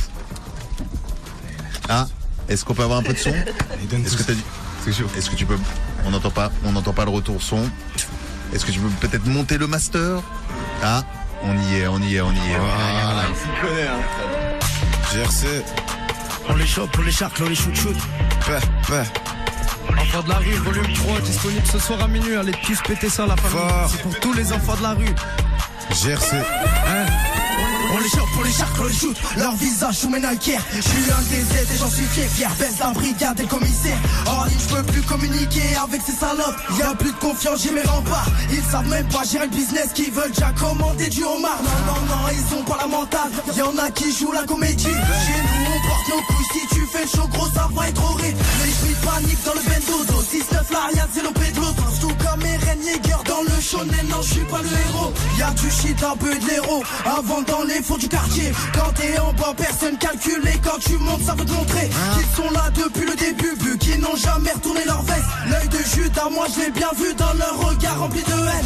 Ah, est-ce qu'on peut avoir un peu de son? Est-ce que t'as dit? Est-ce que tu peux? On n'entend pas. On n'entend pas le retour son. Est-ce que tu peux peut-être monter le master? Ah, on y est, on y est, on y est. Voilà. Tu connais, hein. G R C. On les chope, on les charcle, on les shoot shoot. Peh, peh. Enfants de la rue, volume trois, disponible ce soir à minuit. Allez tous péter ça, la famille. Fort. C'est pour tous les enfants de la rue. G R C. Hein? On les chope, on les charcle, on les shoot. Leur visage sous mes Nike. Je suis un des aides et j'en suis fier. Fier, baisse la brigade et le commissaire. En ligne, je peux plus communiquer avec ces salopes. Y'a plus de confiance, j'ai mes remparts. Ils savent même pas gérer le business, qui veulent déjà commander du homard. Non, non, non, ils ont pas la mentale. Y'en a qui jouent la comédie. Chez nous, on porte nos couilles. Si tu fais le show, gros, ça va être horrible. Les schmitts paniquent dans le bendodo. six neuf, l'Ariane, c'est le pédlo. Tout comme Eren Yeager dans le shonen. Non, je suis pas le héros. Y'a du shit, un peu de l'héros. Avant dans les fonds du quartier. Quand t'es en bas, personne calcule. Et quand tu montes, ça veut te montrer qu'ils sont là depuis le début. Vu qu'ils n'ont jamais retourné leur veste. L'œil de Judas, moi je l'ai bien vu dans leur regard rempli de haine.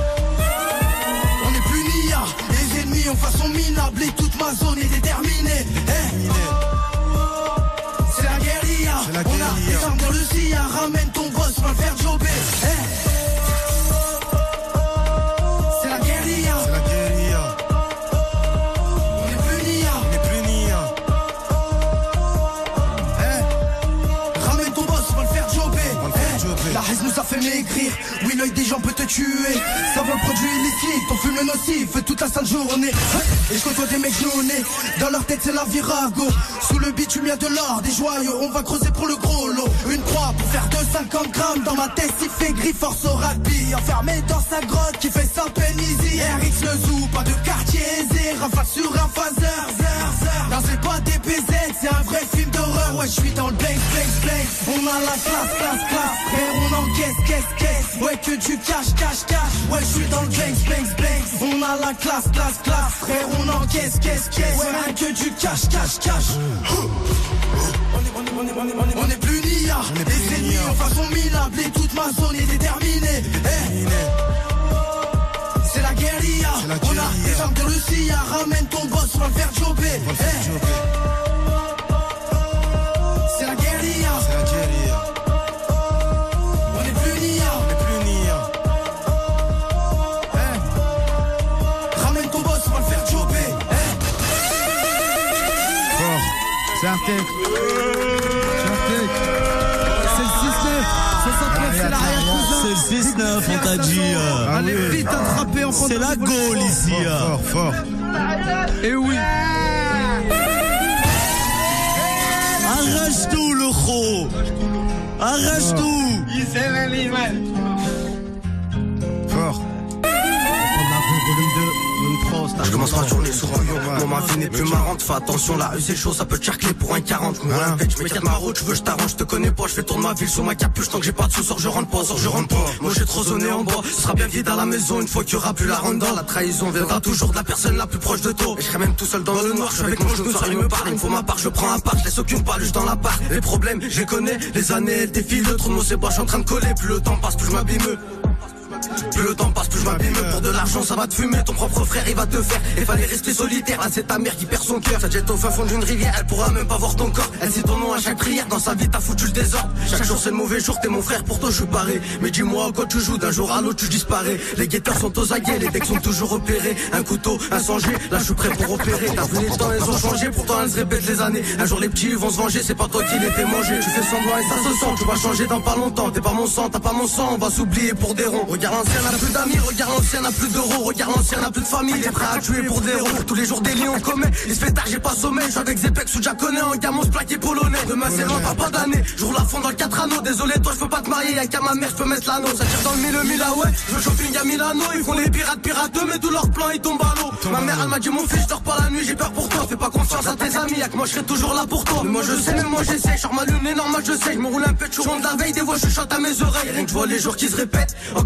On n'est plus ni à. Les ennemis ont façon minable. Et toute ma zone est déterminée. Hey. C'est la guérilla. C'est la On a des armes dans le silla. Ramène ton boss, on va le faire jobber. Hey. C'est la guérilla. C'est la guérilla. On n'est plus ni à. On n'est plus ni à. Hey. Ramène ton boss, on va le faire jobber. On va le faire jobber. La haine nous a fait maigrir. Oui, l'œil des gens peut te tuer. Ça va le produit illicite. On fume le nocif toute la sainte journée. Et je côtoie des mecs nez. Dans leur tête, c'est la virago. Sous le bitume, y'a de l'or, des joyaux. On va creuser pour le gros lot. Une croix pour faire de cinquante grammes. Dans ma tête, il fait gris, force au rugby. Enfermé dans sa grotte qui fait sa peine easy. R X le zoo, pas de quartier aisé. Rafale sur un phaser. Non, c'est pas des P Z, c'est un vrai film d'horreur. Ouais, je suis dans le blank, blank, blank. On a la classe, classe, classe. Frère, on encaisse, caisse, caisse. Ouais, que du cash, cash, cash. Ouais, je suis dans le blank, blank, blank. On a la classe, classe, classe. Frère, on encaisse, caisse, caisse. Ouais, rien que du cash, cash, cash. On est, on est, on est, on est, on est, on est plus ni à. Les ennemis en façon minable. Et toute ma zone est déterminée. Hey. C'est la guérilla. C'est la On a guérilla. des armes de le silla. Ramène ton boss, on va le faire jobber. On va le faire Hey. jobber. C'est la guérilla. C'est la guérilla. On est plus ni à. On n'est plus ni à. Hey. Ramène ton boss, on va le faire jobber. Hey. Fort. C'est Artec. C'est Artec. C'est le six neuf. soixante-neuf, c'est l'arrière cousin. C'est le six neuf, on t'a dit. euh, Allez vite attraper en C'est la Gaule ici. euh. Fort, fort. Et oui. Arrache tout, le gros. Arrache tout. Fort. Je commence ma journée sur un yon. Non, ma vie n'est plus marrante. Fais attention, la rue c'est chaud, ça peut te charcler pour un quarante. Je me vois la tête, je m'écarte ma route, je veux, je t'arrange, je te connais pas. Je fais tourner ma ville sur ma capuche. Tant que j'ai pas de sous, sors, je rentre pas, sors, je rentre pas. Moi j'ai trop zoné en bas. Ce sera bien vide à la maison une fois qu'il y aura plus la ronde. La trahison viendra toujours de la personne la plus proche de toi. Et je serai même tout seul dans le noir. Je suis avec mon genou, ça il me parle. Il me faut ma part, je prends un part. Je laisse aucune paluche dans la part. Les problèmes, je les connais. Les années, elles défilent. Trop de mots, c'est pas, je suis en train de coller. Plus le temps passe, plus je m'abîme. Plus le temps passe, plus je m'abîme. Pour de l'argent, ça va te fumer. Ton propre frère, il va te faire. Et fallait rester solitaire. Là, c'est ta mère qui perd son cœur. Ça jette au fin fond d'une rivière. Elle pourra même pas voir ton corps. Elle cite ton nom à chaque prière. Dans sa vie, t'as foutu le désordre. Chaque jour, c'est le mauvais jour. T'es mon frère, pour toi, je suis paré. Mais dis-moi, quand tu joues, d'un jour à l'autre, tu disparais. Les guetteurs sont aux aguets. Les decks sont toujours repérés. Un couteau, un sangé. Là, je suis prêt pour opérer. T'as vu les temps, elles ont changé. Pourtant, elles se répètent les années. Un jour, les petits vont se venger. C'est pas toi qui les fais manger. Tu fais semblant et ça se sent. Tu vas changer dans pas longtemps. T'es pas mon sang, t'as pas mon sang. On va s'oublier pour des ronds. Regarde l'ancien, n'a plus d'amis. Regarde l'ancien, n'a plus d'euros. Regarde l'ancien, n'a plus de famille. Il est prêt à tuer pour des héros. Tous les jours des liens on commet. Il se fait tard, j'ai pas sommeil. Je suis avec Zepex ou Jaconais. En gamin, se plaqué polonais. Demain, c'est loin, pas d'année. Jour la fond dans le quatre anneaux. Désolé, toi, je peux pas te marier. Y'a qu'à ma mère, je peux mettre l'anneau. Ça tire dans le mille, mille, ah ouais. Je veux shopping à Milano. Ils font les pirates, pirateux. Mais tous leurs plans, ils tombent à l'eau. Ma mère, elle m'a dit, mon fils, je dors pas la nuit. J'ai peur pour toi. Fais pas confiance à tes amis. Y'a que moi, je serai toujours là pour toi. Mais moi, je sais, même moi, j'essaie. Genre ma lune est normale, je sais. Je me roule un peu de chaud. De la veille, des voix, je chante à mes oreilles. Rien que je vois les jours qui se répètent. Encore un nouveau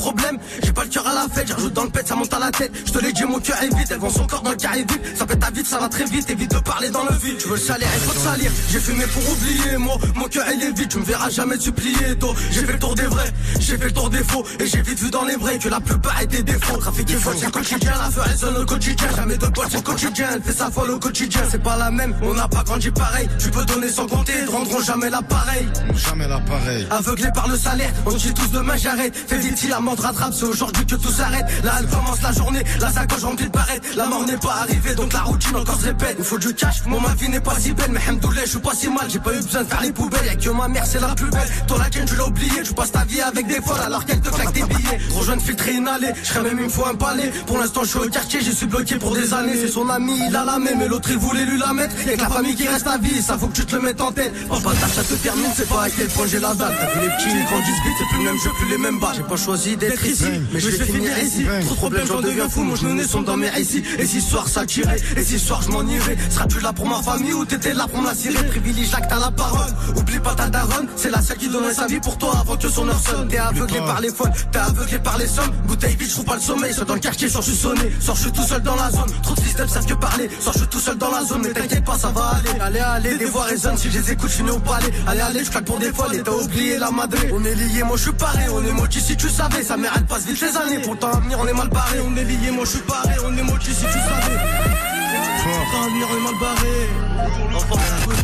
problème. J'ai pas le cœur à la fête, j'ajoute dans le pet, ça monte à la tête. Je te l'ai dit, mon cœur est vide, elles vont son corps dans le carré vide. Ça pète à vite, ça va très vite, évite de parler dans le vide. Tu veux le salaire, il faut te salir. J'ai fumé pour oublier, moi, mon cœur il est vide, tu me verras jamais supplier, toi. J'ai fait le tour des vrais, j'ai fait le tour des faux. Et j'ai vite vu dans les vrais que la plupart étaient des faux. Trafic et folle, c'est le quotidien, la feu résonne au quotidien. Jamais de potes, c'est le quotidien, elle fait sa folle au quotidien. C'est pas la même, on n'a pas grandi pareil. Tu peux donner sans compter, ils rendront jamais l'appareil. Jamais l'appareil. Aveuglé par le salaire, on dit tous demain j'arrête. Fais vite si la mort rattrape, c'est aujourd'hui que tout s'arrête. Là elle commence la journée, la sacoche remplie de barrettes. La mort n'est pas arrivée, donc la routine encore se répète. Il faut du cash, mon ma vie n'est pas si belle. Mais hamdoulah, je suis pas si mal, j'ai pas eu besoin de faire les poubelles. Y'a que ma mère, c'est la plus belle. Toi la tienne, tu l'as oublié, tu passes ta vie avec des folles alors qu'elle te claque des billets. Trop jeune, filtré, inhalé, je serais même une fois un palais. Pour l'instant je suis au quartier, j'y suis bloqué pour des années. C'est son ami, il a la même, mais l'autre il voulait lui la mettre. Y'a que la famille qui reste à vie, ça faut que tu te le mettes en tête. Papa tâche, ça te termine, c'est pas à quel point j'ai la dalle. T'as vu les petits, ils grandissent vite, c'est plus le même jeu, plus les mêmes balles. J'ai pas choisi d'être ici, mais je vais finir ici. Trop de problèmes, j'en deviens fou, mon genou sont dans mes ici. Et si ce soir ça tirait, et si ce soir je m'en irais. Seras-tu là pour ma famille ou t'étais là pour me la cirer? Privilégie que t'as la parole, oublie pas ta daronne. C'est la seule qui donnerait sa vie pour toi avant que son heure sonne. T'es aveuglé par les folles, t'es aveuglé par les sommes. Bouteille vide, je trouve pas le sommeil. Soit dans le quartier, soit je suis sonné. Soit je suis tout seul dans la zone. Trop de systèmes savent que parler. Soit je suis tout seul dans la zone, mais t'inquiète pas, ça va aller. Allez, allez, des voix résonnent. Si je les écoute, je finis au palais. Allez, allez, je claque pour des folles. Et t'as oublié la madre. On est liés, moi je suis paré. On est mochi si tu savais. Sa mère elle passe vite les années. Pour le temps à venir, on est mal barré. On est liés, moi je suis paré. On est mochi si tu savais. Pour le temps à venir, on est mal barré. Enfin,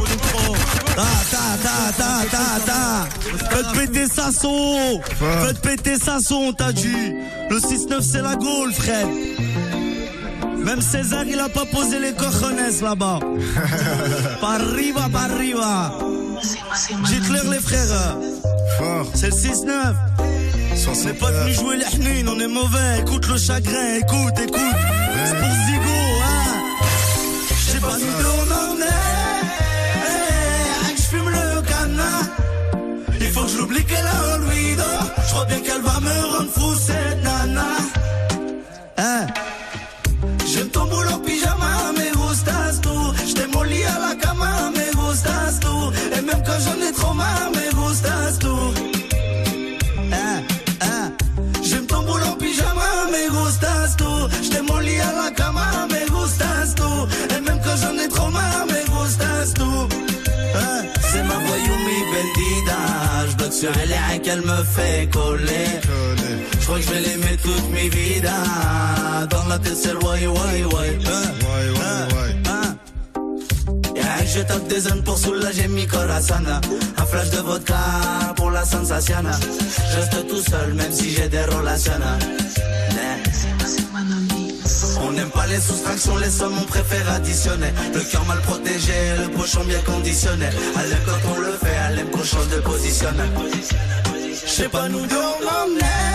Ta ta ta ta ta ta. Faites péter sa son. Faites péter sa son, t'as dit. Le six neuf c'est la Gaule, frère. Même César il a pas posé les cojones là-bas. Par arriba, par arriba. Dites-leur les frères. C'est le six neuf. On n'est pas venu jouer les hnines, on est mauvais. Écoute le chagrin, écoute, écoute. C'est pour Zigo, hein. Je sais pas nous deux on en est. J'fume le canard. Il faut que je l'oublie qu'elle a un Louis d'or. Je crois bien qu'elle va me rendre fou cette nana. Hein. J'aime ton boule en pyjama, me gustas tu. J't'ai molli à la cama, me gustas tu. Et même quand j'en ai trop marre, me gustas tu. Hein, hein. J'aime ton boule en pyjama, me gustas tu. J't'ai molli à la cama, me gustas tu. Et même quand j'en ai trop marre, me gustas tu. Hein. C'est ma voyoumi bendita. J'bloque sur elle et qu'elle me fait coller. Je crois que je vais l'aimer toute mes vidas. Dans la tête c'est le why why why. Je tape des zones pour soulager mi corazana. Un flash de vodka pour la sensation. Je reste tout seul même si j'ai des relations. On n'aime pas les soustractions, les sommes on préfère additionner. Le cœur mal protégé, le pochon bien conditionné. Elle aime quand on le fait, elle aime qu'on change de position. Je sais pas nous deux on en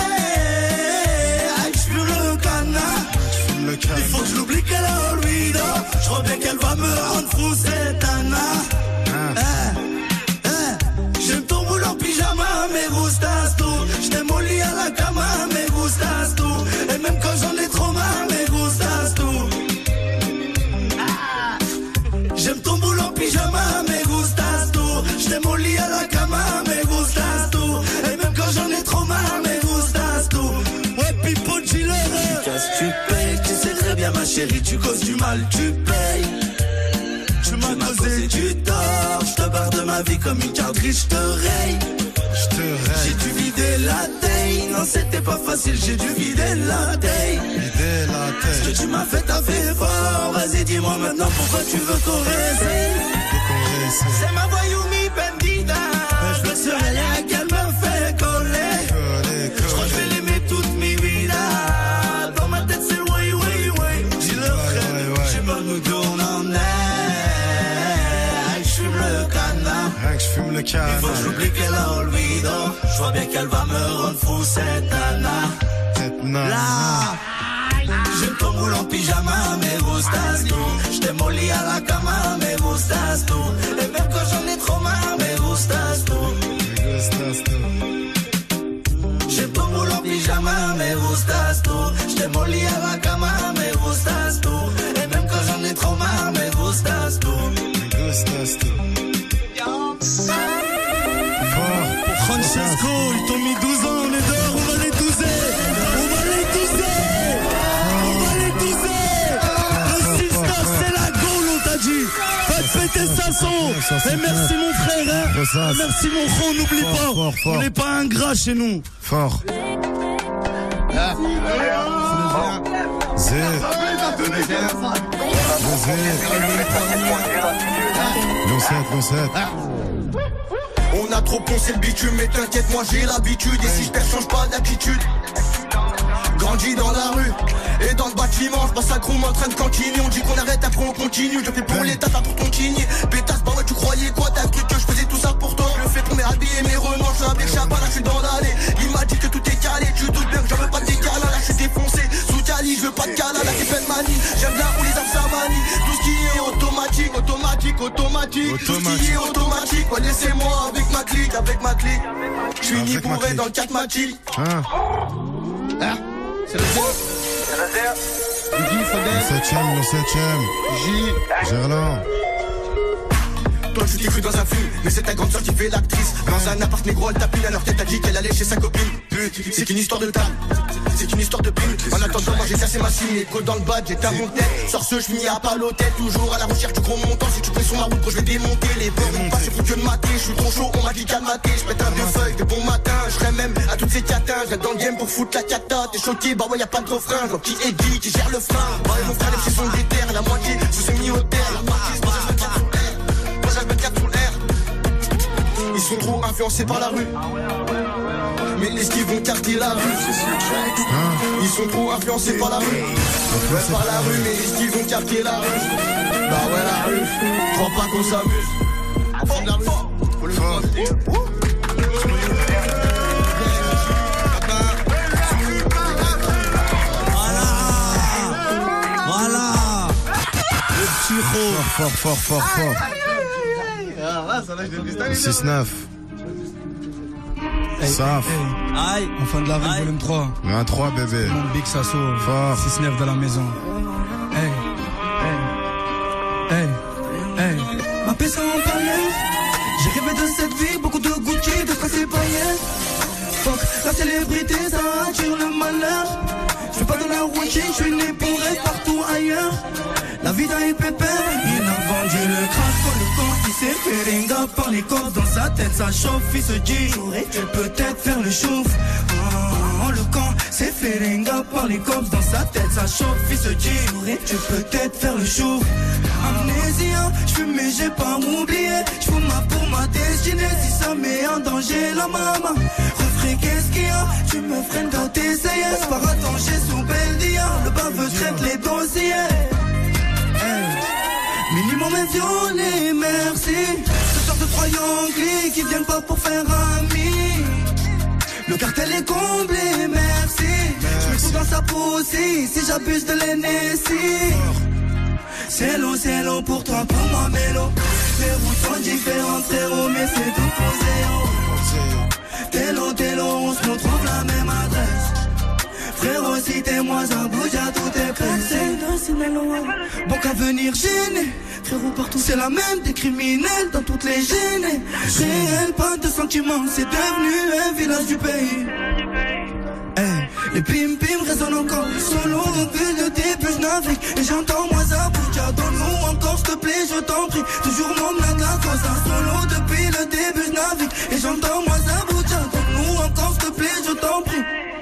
est. J'fume le canard. Il faut que je l'oublie qu'elle a un Louis d'or. Je crois bien qu'elle va me rendre fou cette Anna. Hein, hein. J'aime ton boule en pyjama, me gustas tu. J't'ai molli à la cama, me gustas tu. Et même quand j'en ai trop marre, me gustas tu. J'aime ton boule en pyjama, me gustas tu. J't'ai molli à la cama, me gustas tu. Et même quand j'en ai trop marre, me gustas tu. Ouais, pipo dealer. Tu casses, tu payes, tu sais très bien ma chérie, tu causes du mal, tu payes. Tu m'as causé du tort, je te barre de ma vie comme une carte grise, je te raye. Je te raye. J'ai dû vider la taille, non c'était pas facile, j'ai dû vider la taille. Vider la taille. Ce que tu m'as fait, t'as fait fort, vas-y dis-moi maintenant pourquoi tu veux qu'on réessaye. C'est ma voyoumi bendita, je veux sur elle qu'elle me fait coller. Je crois que je vais l'aimer toute mes vidas. Dans ma tête c'est le way way way. Dis le frère, je me nous tourne en air. J'fume le canard. J'fume le canard. Il faut que j'oublie qu'elle a un Louis d'or. Je vois bien qu'elle va me rendre fou cette nana. Cette nana. Là. J'aime ton boule en pyjama, me gustas tu. J't'ai molli à la cama, me gustas tu. Et même quand j'en ai trop marre, me gustas tu. Me gustas tu. J'aime ton boule en pyjama, me gustas tu. J't'ai molli à la cama, me gustas tu. Et même quand j'en ai trop marre, me gustas tu. Me gustas tu. Pour Francesco, ils t'ont mis douze ans, on est dehors, on va les douzer. Sasso. Et merci mon frère, hein. Merci mon frère, n'oublie pas. Fort, fort. On n'est pas ingrat chez nous. Fort. Z. On a trop poncé le bitume, mais t'inquiète, moi j'ai l'habitude. Et si je perds, change pas d'attitude. Grandi dans la rue et dans le bâtiment, je passe à Groom en train de cantiner. On dit qu'on arrête, après on continue. Je fais pour l'état, pas pour ton kini. Pétasse, bah ouais, tu croyais quoi? T'as cru que je faisais tout ça pour toi? Je le fais pour mes habits et mes renons. Je suis avec Chabat, là je suis dans l'allée. Il m'a dit que tout est calé. Tu doutes bien que j'en veux pas de décalage. Là je suis défoncé, sous Cali, je veux pas de cala. Là t'es pleine manie, j'aime bien où les âmes ça manie. Tout ce qui est automatique, automatique, automatique. Tout ce qui est automatique, ouais, laissez-moi avec ma clique, avec ma clique. Je suis ni bourré dans le quatre matic. Hein? Hein? C'est le zéro. C'est le zéro. Le septième, le septième. J. Gerland. Toi tu t'es cru dans un film, mais c'est ta grande soeur qui fait l'actrice. Dans un appart négro, elle t'a pris à leur tête, a dit qu'elle allait chez sa copine. Pute, c'est qu'une histoire de table, c'est une histoire de pute. En attendant, moi j'ai cassé ma signe, et dans le bas, j'étais à mon tête. Sors ce, je finis à pas l'hôtel, toujours à la recherche du gros montant. Si tu pries sur ma route, gros, je vais démonter les peurs. Pas c'est que de mater, je suis trop chaud, on m'a dit qu'à mater. Je pète un deux feuilles de bon matin, je serai même à toutes ces catins. Je reste dans le game pour foutre la cata. T'es choqué, bah ouais, y'a pas de refrain. Je vois qui est dit, qui gère le frein. Bah ouais, mon frère, les petits sont des terres, la moitié, je vous ai mis au terre. La moitié, c'est ils sont trop influencés par la rue. Mais est-ce qu'ils vont capter la rue? Ils sont trop influencés par la rue. Ouais, par la rue, mais est-ce qu'ils vont capter la rue? Bah ouais, la rue. Crois pas qu'on s'amuse. À fond de la rue. Faut le faire. Voilà. Le petit ro. Fort, fort, fort, fort. six neuf. Saf. Aïe. Enfant de la rue, volume trois. vingt-trois, bébé. Mon Big Sasso. Fort. six neuf dans la maison. Hey. Hey. Hey. Hey. Ma paix en palais. J'ai rêvé de cette vie, beaucoup de Gucci, de stress et paillettes. Fuck, la célébrité, ça attire le malheur. Je fais pas de la routine, je suis né pour être partout ailleurs. La vie d'un pépère, il a vendu le crack pour le camp. Il s'est fait ringa par les coffres. Dans sa tête ça chauffe, il se dit j'aurais-tu peut-être faire le chouf. Oh, le camp s'est fait ringa par les coffres. Dans sa tête ça chauffe, il se dit j'aurais-tu peut-être faire le chouf. Amnésia, j'fume mais j'ai pas m'oublier. J'fume ma pour ma destinée. Si ça met en danger la maman. Refrais, qu'est-ce qu'il y a? Tu me freines quand t'essayes. Par attaché sous Beldia. Le baveux traite les dossiers. Minimum est violé, merci. Ce genre de triangle qui viennent pas pour faire ami. Le cartel est comblé, merci. Je me trouve dans sa poussée si j'abuse de l'Hennessy. C'est long, c'est long pour toi, pour moi, mélo. Les routes sont différentes, frérot, mais c'est tout pour zéro. Télo, télo, on se retrouve la même adresse. Frérot, si t'es moins un bouja, tout est pressé. Bon qu'à venir gêner. Frérot, partout c'est la même, des criminels dans toutes les gênes. Réel, pas de sentiments, c'est devenu un village du pays. Hey, les pim pim résonnent encore. Solo depuis le début, je navigue. Et j'entends moi ça, bouja, donne-nous encore, s'il te plaît, je t'en prie. Toujours mon blague, la cause, un solo depuis le début, je navigue. Et j'entends moi ça, bouja, donne-nous encore, s'il te plaît, je t'en prie.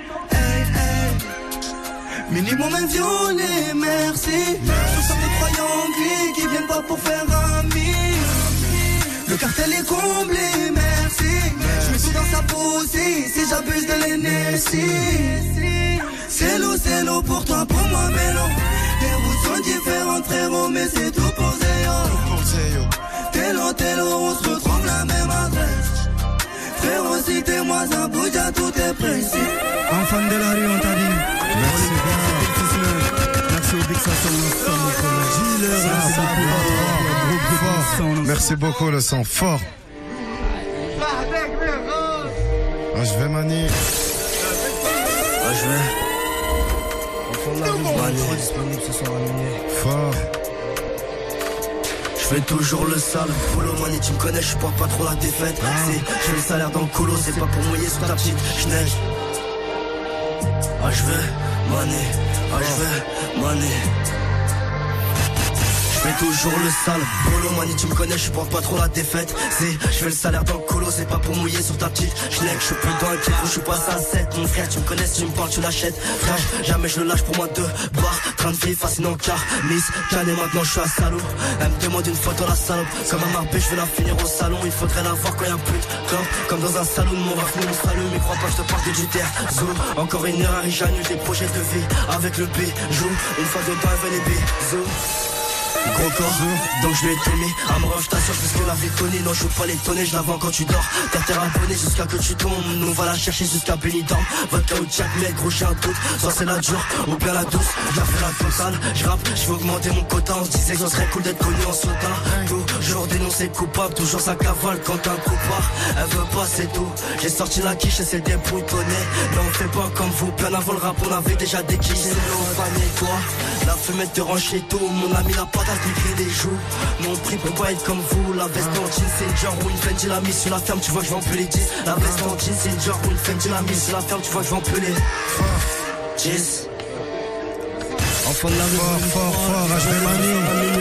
Minimum est violé, merci. Tout ça des croyants qui viennent pas pour faire ami. Le cartel est comblé, merci. Je me suis dans sa poussée si j'abuse de l'Hennessy. C'est l'eau, c'est l'eau pour toi, pour moi, mélo. Les routes sont différentes, frérot, mais c'est tout pour Zéo. Télo, télo, on se retrouve la même adresse. Frérot, si t'es moi, un bouja, tout est précis. Enfant de la rue, on t'a dit. Merci, merci au Big Sasso. Merci beaucoup, le sang fort. Ah, je vais manier. Ah, je vais. Enfant de la rue, manier. Disponible ce soir à minuit. Fort. Je fais toujours le sale, boulot money, tu me connais, je porte pas trop la défaite. Ah. C'est, je fais le salaire dans le colo, c'est pas pour mouiller sous ta petite neige. Ah je vais maner, ah je vais maner. Je fais toujours le sale. Bolo mani, tu me connais, je porte pas trop la défaite. C'est, je fais le salaire dans le colo, c'est pas pour mouiller sur ta petite schneck. Je suis plus dans un kit, je suis pas à sept. Mon frère, tu me connais, si tu me parles, tu l'achètes. Frère, jamais je le lâche pour moi deux barres. train de vie fascinant car Miss Can et maintenant je suis un salaud. Elle me demande une photo la salope. Comme un marpé, je vais la finir au salon. Il faudrait la voir quand y'a plus de corps. Comme dans un salon, mon raf, mon salut. Mais crois pas, je te parle que du terre. Zo, encore une heure, arrive, j'annule des projets de vie. Avec le bijou, une fois dedans, elle veut les bisous. Gros corps, donc je vais t'aimer. Amrov, je t'assure puisque la vie connaît. Non, je veux pas les tonner, je la vends quand tu dors. Terre terre abonné jusqu'à que tu tombes. Nous on va la chercher jusqu'à Benidorm. Vodka ou Jack, mais gros j'ai un doute. Soit c'est la dure ou bien la douce. Je la fais la totale, je rappe, je veux augmenter mon quota. On se disait que ce serait cool d'être connu en soda. Toujours dénoncé coupable, toujours sa cavale quand un coup part. Elle veut pas, c'est tout. J'ai sorti la quiche et c'est le déboutonné. Mais on fait pas comme vous, bien avant le rap on avait déjà des quiches. C'est l'eau, panier toi. La fumette te range chez tout. Mon ami la patate lui des joues. Mon prix peut pas être comme vous. La veste en jean c'est une genre ou une Fendi la mise sur la ferme. Tu vois que je vends plus les dix. La veste en jean c'est une genre ou une Fendi la mise sur la ferme. Tu vois que je vends plus les dix. Enfant de la rue. Fort, fort, fort, H B Mani.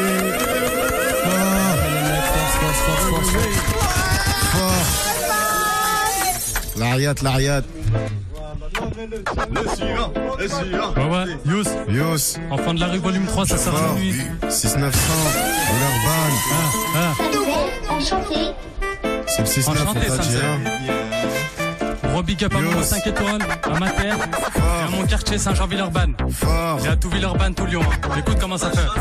Fort, fort, fort, fort, fort. L'Ariat, l'Ariat. Le suivant, le suivant. Ouais, ouais, Yous. Yous. Enfant de la rue, volume trois, ça sort à minuit. six neuf cents, Urban. Ah, ah. Enchanté. C'est le six neuf, on t'a dit, hein. Gros big up à mon cinq étoiles, à ma terre, et à mon quartier Saint-Jean-Villeurbanne. Fort. Et à tout Villeurbanne, tout Lyon. Hein. Écoute comment ça fait.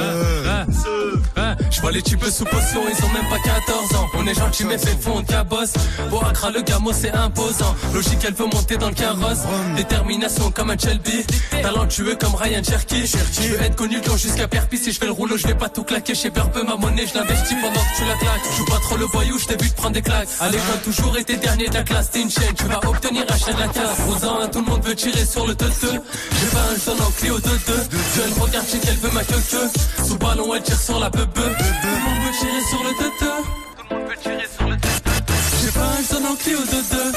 Je vois les types sous potion, ils ont même pas quatorze ans. On est gentil mais fait fond, cabosse. Bon, Accra, le gamo, c'est imposant. Logique, elle veut monter dans le carrosse. Détermination comme un Shelby. Talentueux comme Ryan Cherky. Je veux être connu de Lyon jusqu'à Perpis. Si je fais le rouleau, je vais pas tout claquer. Chez Burpe, ma monnaie, je l'investis pendant que tu la claques. Je joue pas trop le voyou, je t'ai vu te prendre des claques. À l'école, toujours été dernier de la classe, t'es une chaîne. Tu vas obtenir un chien de la casse. Aux ans, tout le monde veut tirer sur le teuteux. J'ai pas un son en Clio deux deux. Jeune, regarde, j'ai qu'elle veut ma queue. Sous ballon, elle tire sur la bebe. Tout le monde veut tirer sur le teuteux. Tout le monde veut tirer sur le teuteux. J'ai pas un son en Clio deux deux.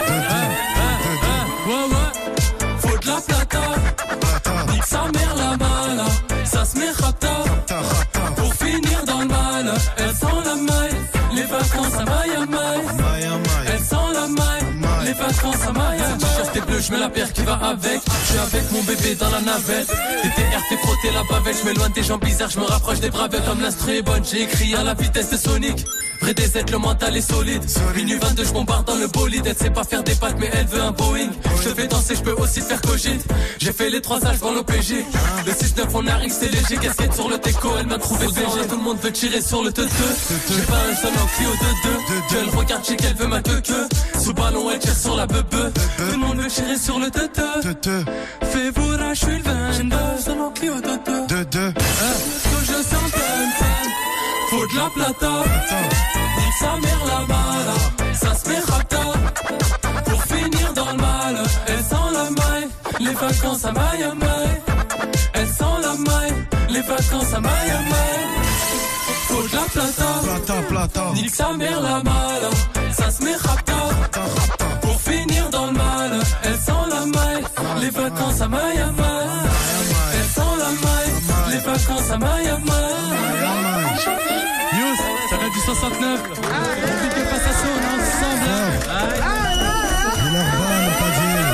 Ouais, ouais. Faut de la plata. Nique sa mère la mala. Ça se met rapta. Pour finir dans le mal. Elle sent la maille. Les vacances à Miami. Elle sent la maille. Les vacances à Miami. T-shirt t'es bleu, je mets la paire qui va avec. Je suis avec mon bébé dans la navette. T T R t'es frotté la bavette. Je m'éloigne des gens bizarres, je me rapproche des braves. Comme l'instru est bonne, j'ai écrit à la vitesse de Sonic. Vrai des aides, le mental est solide. Minuit vingt-deux, je bombarde dans le bolide. Elle sait pas faire des pattes, mais elle veut un Boeing. Je te fais danser, je peux aussi te faire cogite. J'ai fait les trois âges dans l'O P G. Le six neuf, on arrive, c'est léger. Casquette sur le teco, elle m'a trouvé P G. Tout le monde veut tirer sur le teuteux. J'ai pas un seul en Clio deux deux. Gueule, regarde, j'ai qu'elle veut ma queue queue. Sous ballon, elle tire sur la bebe. Tout le monde veut tirer sur le teuteux. Fais-vous là, je suis le vingt-deux. Seul en Clio deux deux. Que je sens plein. Faut de la plata. Nique sa mère la mala. Ça se met rapta. Pour finir dans le mal. Elle sent la maille. Les vacances à Miami. Elle sent la maille. Les vacances à Miami. Faut de la plata. Plata, plata. Nique sa mère la mala. Ça se met rapta. Pour finir dans le mal. Elle sent la maille. Les vacances à Miami. Elle sent la maille. Les vacances à Miami. Yous, ça va du soixante-neuf. On pique pas ça sonne ensemble. Villeurbanne, on t'a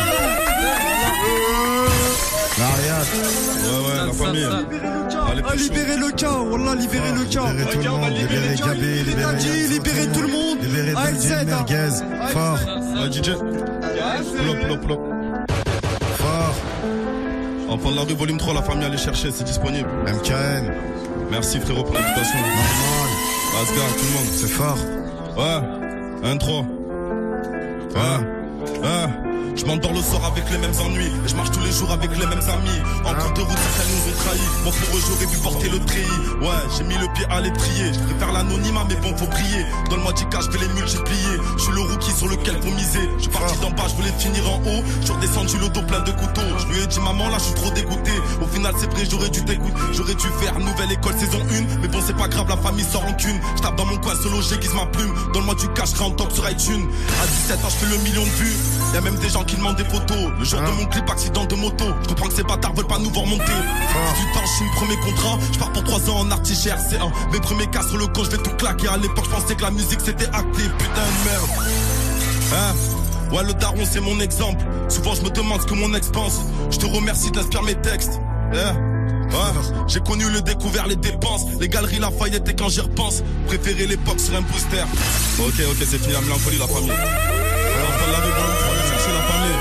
dit. L'Ariat. Ouais, ouais, la famille. Allez, Ah, libérez le cas, wallah, libérez le cas. Libérez tout le monde, libérez Gabi, libérez Dadji, libérez tout le monde. Libérez A L Dadji, Z. Merguez. Fort, Ah, D J. Pull up, pull up, pull up. fort. Enfant de la rue, volume trois, la famille, allez chercher, c'est disponible. M K N. Merci frérot pour l'invitation. Normal. Asgard, tout le monde. C'est fort. Ouais, un trois. Ouais, ouais. Je m'endors le soir avec les mêmes ennuis. Et je marche tous les jours avec les mêmes amis. En cours de route, certains nous ont trahis. Bon, pour eux, j'aurais pu porter le treillis. Ouais, j'ai mis le pied à l'étrier. Je préfère l'anonymat, mais bon, faut prier. Donne-moi du cash, je vais les multiplier. Je suis le rookie sur lequel faut miser. Je suis parti d'en bas, je voulais finir en haut. Je suis redescendu le dos plein de couteaux. Je lui ai dit, maman, là, je suis trop dégoûté. Au final, c'est vrai, j'aurais dû t'écouter. J'aurais dû faire nouvelle école saison un. Mais bon, c'est pas grave, la famille sort en cune. Je tape dans mon coin solo, j'aiguise ma plume. Donne-moi du cash, je serai en top sur iTunes. À dix-sept ans, je fais le million de vues. Y'a même des gens qui qui demandent des photos. Le jour hein? de mon clip, accident de moto. Je comprends que ces bâtards veulent pas nous voir monter. dix-huit ans, je signe premier contrat. Je pars pour trois ans en artichère, c'est un. Mes premiers cas sur le con, je vais tout claquer. À l'époque, je pensais que la musique c'était acté. Putain de merde. Hein? Ouais, le daron, c'est mon exemple. Souvent, je me demande ce que mon ex pense. Je te remercie d'inspirer mes textes. Yeah. Ouais. J'ai connu le découvert, les dépenses, les galeries Lafayette et quand j'y repense, préféré l'époque sur un booster. Ok, ok, c'est fini la mélancolie, la famille. On va prendre la bon, on va aller chercher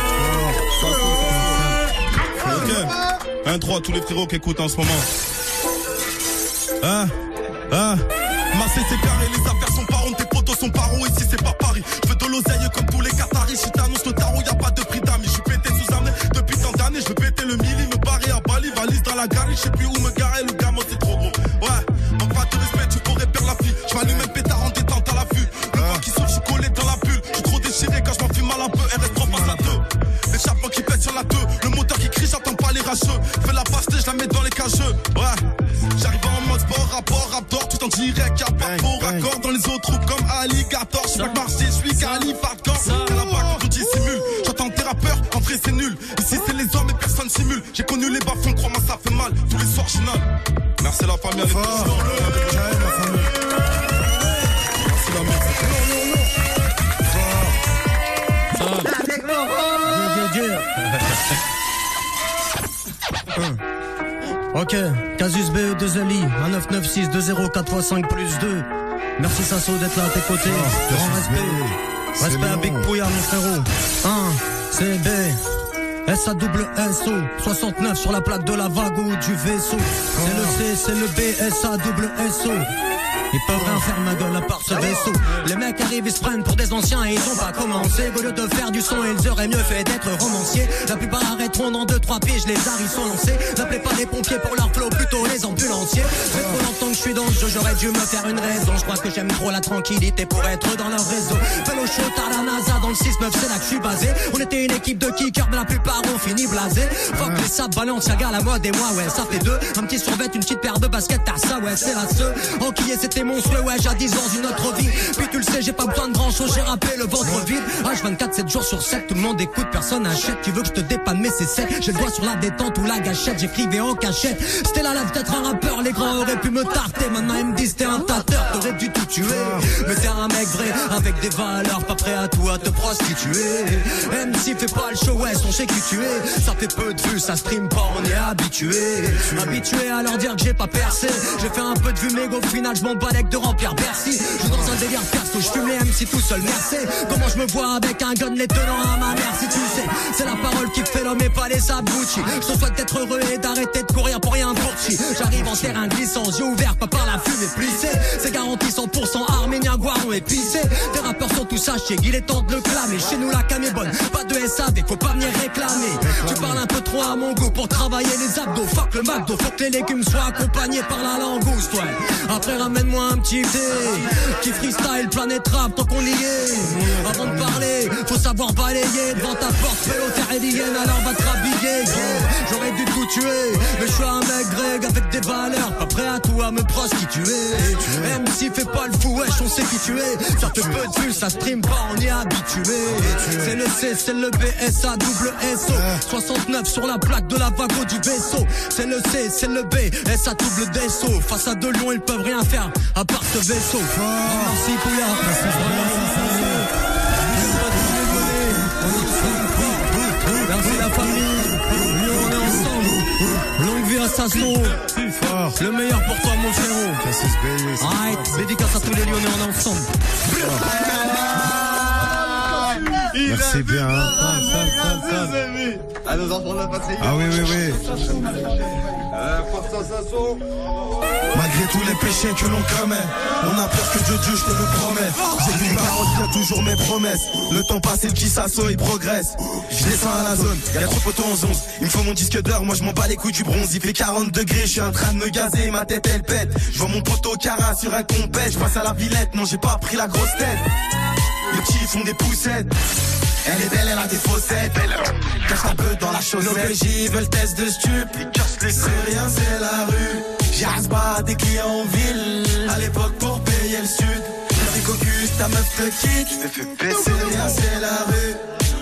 la famille. Ok, un trois, tous les frérots qui écoutent en ce moment. Hein, hein. Marseille c'est carré, les affaires sont pas rondes, tes potos sont pas ronds, ici c'est pas Paris. Je veux de l'oseille comme tous les Qataris, si t'annonces le tarot, y'a pas de prix d'amis. Je suis pété sous armée depuis tant d'années, je veux péter le mili, me barrer à Bali, valise dans la gare, je sais plus où me garer, le gamin c'est trop gros. Ouais, manque pas de respect, tu pourrais perdre la fille. Je m'allume un pétard en détente à l'affût. Le vent qui saute, je suis collé dans la bulle. Je suis trop déchiré quand je m'en fume mal un peu, R S trois passe à deux. L'échappement qui pète sur la deux, le moteur qui crie, j'entends pas les rageux. Fais la pastée, je la mets dans les cageux. Ouais, j'arrive en mode sport, rapport, raptor, tout en direct, y'a pas faux raccord dans les autres troupes comme Alligator. Je sais pas que marcher, je suis Cali, hardcore. Y'a la bague, je dissimule. J'entends tes rappeurs, en vrai c'est nul. Ici c'est les hommes et personne simule. J'ai connu les bas-fonds, crois-moi ça fait mal. Tous les soirs, je nage. Merci la famille, avec fort. Merci la mère. Ok, Casus B E deux L I, un neuf neuf six deux zéro quatre fois cinq plus deux. Merci Sasso d'être là à tes côtés. Oh, grand respect. Respect à Big Pouya mon frérot. un, C B, S A double S O, soixante-neuf sur la plaque de la vague ou du vaisseau. C'est le C, c'est le B, S A double S O. Ils peuvent rien faire ma gueule à part ce vaisseau. Les mecs arrivent, ils se prennent pour des anciens et ils ont pas commencé. Au lieu de faire du son, ils auraient mieux fait d'être romanciers. La plupart arrêteront dans deux trois pieds, les arts ils sont lancés. N'appelez pas les pompiers pour leur flow, plutôt les ambulanciers. Fait trop longtemps que je suis dans le jeu, j'aurais dû me faire une raison. Je crois que j'aime trop la tranquillité pour être dans leur réseau. Fellow show, t'as la NASA dans le six neuf, c'est là que je suis basé. On était une équipe de kickers, mais la plupart ont fini blasé. Fuck les sables, Balenciaga, la mode et moi, ouais, ça fait deux. Un petit survêt, une petite paire de baskets, t'as ça, ouais, c'est la seule. Enquillé, c'était mon souhait, ouais, j'ai dix ans d'une autre vie. Puis tu le sais, j'ai pas besoin de grand chose, j'ai rappé le ventre vide. H vingt-quatre, sept jours sur sept, tout le monde écoute, personne achète. Tu veux que je te dépanne, mais c'est sec. J'ai le doigt sur la détente ou la gâchette, j'écrivais en cachette. C'était la lave d'être un rappeur, les grands auraient pu me tarter. Maintenant ils me disent t'es un tateur, t'aurais dû tout tuer. Mais t'es un mec vrai, avec des valeurs, pas prêt à tout à te prostituer. M C fait pas le show, ouais, on sait qui tu es. Ça fait peu de vues, ça stream pas, on est habitué. Habitué à leur dire que j'ai pas percé. J'ai fait un peu de vue, mais au final je m'en balèque de remplir Bercy. Je suis dans un délire perso, je fume les M C tout seul, merci. Comment je me vois avec un gun les tenant à ma mère, si tu sais. C'est la parole qui fait l'homme et pas les abrutis. Je te souhaite d'être heureux et d'arrêter de courir pour rien pour chi. J'arrive en terrain glissant, yeux ouverts, pas par la fumée plissée. C'est garanti cent pour cent arménien, guaron épicé. Des rappeurs sont tous hachés, il est temps de le clamer. Chez nous la cam est bonne, pas de S A V, faut pas venir réclamer. Tu parles un peu trop à mon goût pour travailler les abdos. Fuck le McDo, faut que les légumes soient accompagnés par la langouste, ouais. Après ramène-moi un petit thé qui freestyle, planète rap, tant qu'on y est. Avant de parler, faut savoir balayer. Devant ta porte, pélo, terre élienne, alors va te rhabiller. J'aurais dû tout tuer, mais je suis un mec grec avec des valeurs, pas prêt à tout à me prostituer. M C fait pas le fou, wesh, on sait qui tu es. Ça fait peu de vues, ça stream pas, on est habitué. C'est le C, c'est le B, S A double S O, soixante-neuf sur la plaque de la vague du vaisseau. C'est le C, c'est le B, S A double S O. Face à deux lions, ils peuvent rien faire à part ce vaisseau. Merci Pouya. Merci la famille. Nous on est ensemble. Longue vie à Sasso. Le meilleur pour toi mon frérot. Alright, dédicace à tous les Lyonnais, on est ensemble. Merci bien. À nos enfants de la patrie. Ah oui, oui, oui. Force à Sasso. Malgré tous les péchés que l'on commet, on a peur que Dieu, Dieu, je te le promets. J'ai une parole qui a toujours mes promesses. Le temps passe et le petit Sasso il progresse. Je descends à la zone, y'a trop de photos en onze. Il me faut mon disque d'or, moi je m'en bats les couilles du bronze. Il fait quarante degrés, je suis en train de me gazer, ma tête elle pète. Je vois mon poteau Cara sur un compète. Je passe à la Villette, non j'ai pas pris la grosse tête. Les petits font des poussettes. Elle est belle, elle a des faussettes. Cache un peu dans la chaussette. Nos P J veulent test de stup. C'est rien, c'est la rue. J'arrive pas des clients en ville. À l'époque pour payer le sud. J'avais cocus, ta meuf te kick. C'est rien, c'est la rue.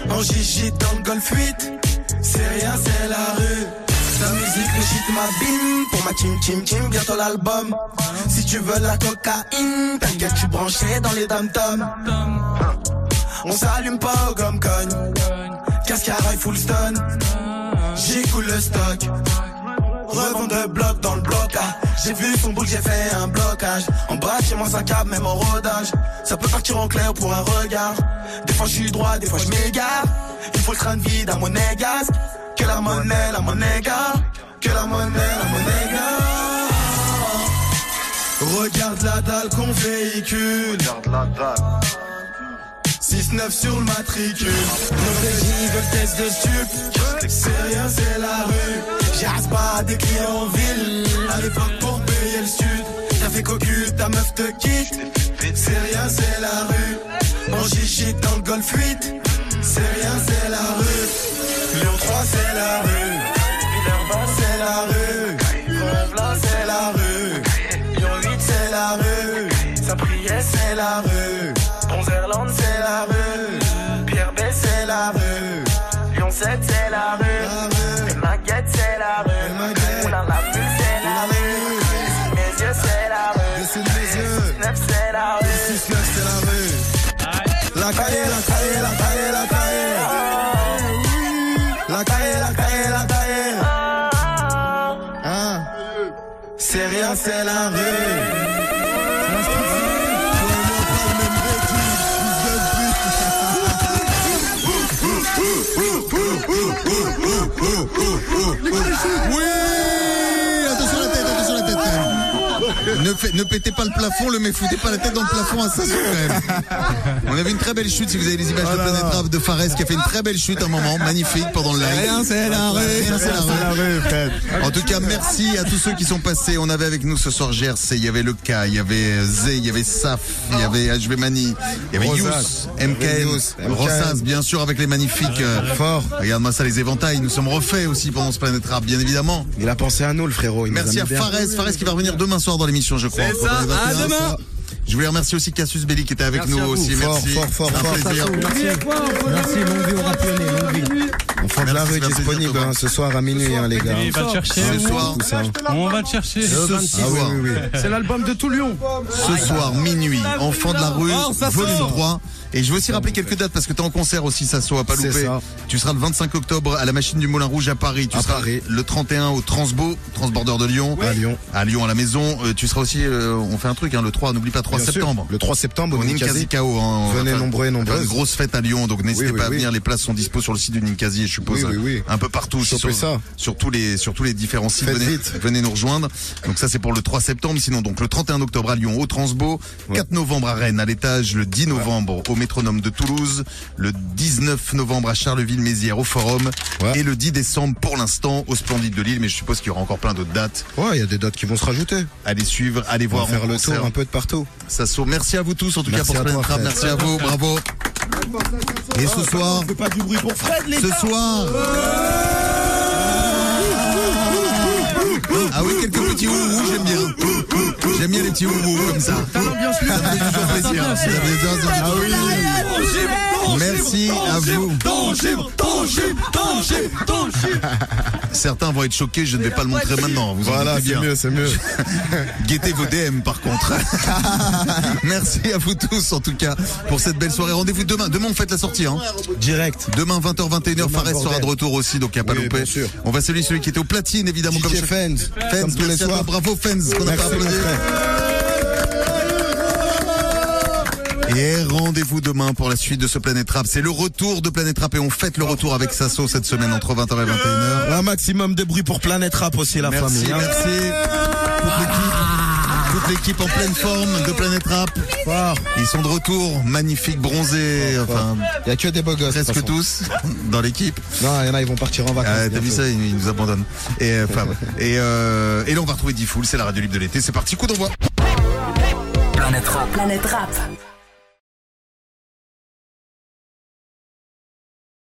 En gigite dans le golf huit. C'est rien, c'est la rue. La musique, le shit m'abîme. Pour ma team, team, team, bientôt l'album. Si tu veux la cocaïne, t'inquiète, je suis branché dans les dom-toms. On s'allume pas au gomme-cogne. Cascara full stun. J'y coule le stock. Revends de bloc dans le bloc. Ah. J'ai vu son boule, j'ai fait un blocage. En bas chez moi ça câble, même en rodage. Ça peut partir en clair pour un regard. Des fois je suis droit, des fois je m'égare. Il faut le crâne vide à mon égasque. Que la monnaie, la monnaie gars. Que la monnaie, la monnaie gars. Regarde la dalle qu'on véhicule. Regarde la dalle. six neuf sur le matricule. Nos régimes veulent test de stup. C'est rien, c'est la rue. J'arrête pas des clients en ville. À l'époque pour payer le sud. T'as fait cocu, ta meuf te quitte. C'est rien, c'est la rue. On gigite dans le golf huit. C'est rien, c'est la rue. Lyon trois, c'est la rue. Villeurbanne, c'est la rue. Comblain, c'est la rue. Lyon huit, c'est la rue. Saint-Priest, c'est la rue. Bonzerland, c'est la rue. Pierre-Bé, c'est la rue. Lyon sept, c'est la rue. Les Maguettes, c'est la rue. Moulin la Bulle, c'est la rue. Mes yeux, c'est la rue. six neuf, c'est la rue. six neuf, c'est la rue. La caille, la caille, la caille, la caille. La caille, la caille, la caille. Ah. C'est rien, c'est la rue. Oui, attention la tête, attention la tête quand même. Ne, fait, ne pétez pas le plafond, le mais foutez pas la tête dans le plafond à ça quand même. On avait une très belle chute, si vous avez les images oh de Planète Rap de Fares qui a fait une très belle chute un moment, magnifique pendant le live. Rien, c'est la rue, rien, c'est la rue. Fred. En tout cas, merci à tous ceux qui sont passés. On avait avec nous ce soir G R C, il y avait le K, il y avait Zé, il y avait Saf, il y avait H V Mani, il y avait Yous, M K N, Rossas, bien sûr avec les magnifiques. Euh, Fort. Regarde-moi ça, les éventails. Nous sommes refaits aussi pendant ce Planète Rap, bien évidemment. Il a pensé à nous, le frérot. Il merci à Fares, Fares qui va revenir demain soir dans l'émission, je crois. C'est ça, à demain. Je voulais remercier aussi Cassius Belli qui était avec merci nous aussi. Fort, merci. Fort, fort, fort, un plaisir. Merci, merci, longue vie au rap lyonnais, longue vie. Enfant de la rue disponible hein, ce soir à minuit, hein, les gars. Il va le chercher. Ce soir, tout ça. On va le chercher. Ce soir, ah, oui, oui, oui. C'est l'album de tout Lyon. Ce soir, minuit, Enfant de la rue, volume trois. Et je veux aussi rappeler quelques dates parce que t'es en concert aussi, Sasso, à pas louper. Tu seras le vingt-cinq octobre à la Machine du Moulin Rouge à Paris. Tu à seras Paris. le trente et un au Transbo, Transborder de Lyon. Ouais. À Lyon. À Lyon, à la maison. Euh, tu seras aussi, euh, on fait un truc, hein, le trois, n'oublie pas, trois septembre. Sûr. Le trois septembre, au Ninkasi K O. Hein, venez enfin, nombreux et nombreuses. Une grosse fête à Lyon, donc n'hésitez oui, oui, pas à oui. venir. Les places sont dispo sur le site du Ninkasi, je suppose. Oui, oui, oui. Un peu partout. Sur, ça. sur tous les, sur tous les différents sites. Faites venez, vite. venez nous rejoindre. Donc ça, c'est pour le trois septembre. Sinon, donc le trente et un octobre à Lyon, au Transbo. Ouais. quatre novembre à Rennes, à l'Étage. Le dix novembre ouais. au Métronome de Toulouse. Le dix-neuf novembre à Charleville-Mézières au Forum ouais. et le dix décembre pour l'instant au Splendide de Lille, mais je suppose qu'il y aura encore plein d'autres dates. Ouais, il y a des dates qui vont se rajouter. Allez suivre, allez On voir, faire le tour un peu de partout. Sasso, merci à vous tous en tout merci cas pour ce Planète Rap, merci à vous, bravo. Et ce soir, on fait pas du bruit pour Fred, les ce gars. soir. Ah oui, quelques petits ouhou, j'aime bien. J'aime bien les petits ouhou comme ça. Ça me fait toujours plaisir. Ça fait toujours ah oui. Merci à vous. Certains vont être choqués, je ne vais pas le montrer maintenant. Vous voilà, c'est mieux, c'est mieux. Guettez vos D M par contre. Merci à vous tous en tout cas pour cette belle soirée. Rendez-vous demain. Demain on fête la sortie. Hein. Direct. Demain vingt heures vingt et une heures, Fares sera de retour aussi, donc il n'y a pas oui, loupé. On va saluer celui qui était au platine évidemment. D J comme Fens. Fens, merci à toi. Bravo Fens, qu'on n'a pas applaudi. Et rendez-vous demain pour la suite de ce Planète Rap. C'est le retour de Planète Rap et on fête le retour avec Sasso cette semaine entre vingt heures et vingt et une heures. Un maximum de bruit pour Planète Rap aussi, la merci, famille. Hein. Merci, toute l'équipe. Toute l'équipe en pleine forme de Planète Rap. Ils sont de retour, magnifiques, bronzés. Enfin, il y a que des beaux gosses. Presque tous dans l'équipe. Non, il y en a, ils vont partir en vacances. Ah, t'as vu ça, ils, ils nous abandonnent. Et, enfin, et, euh, et là, on va retrouver D-Fool, c'est la radio libre de l'été. C'est parti, coup d'envoi. Planète Rap. Planète Rap.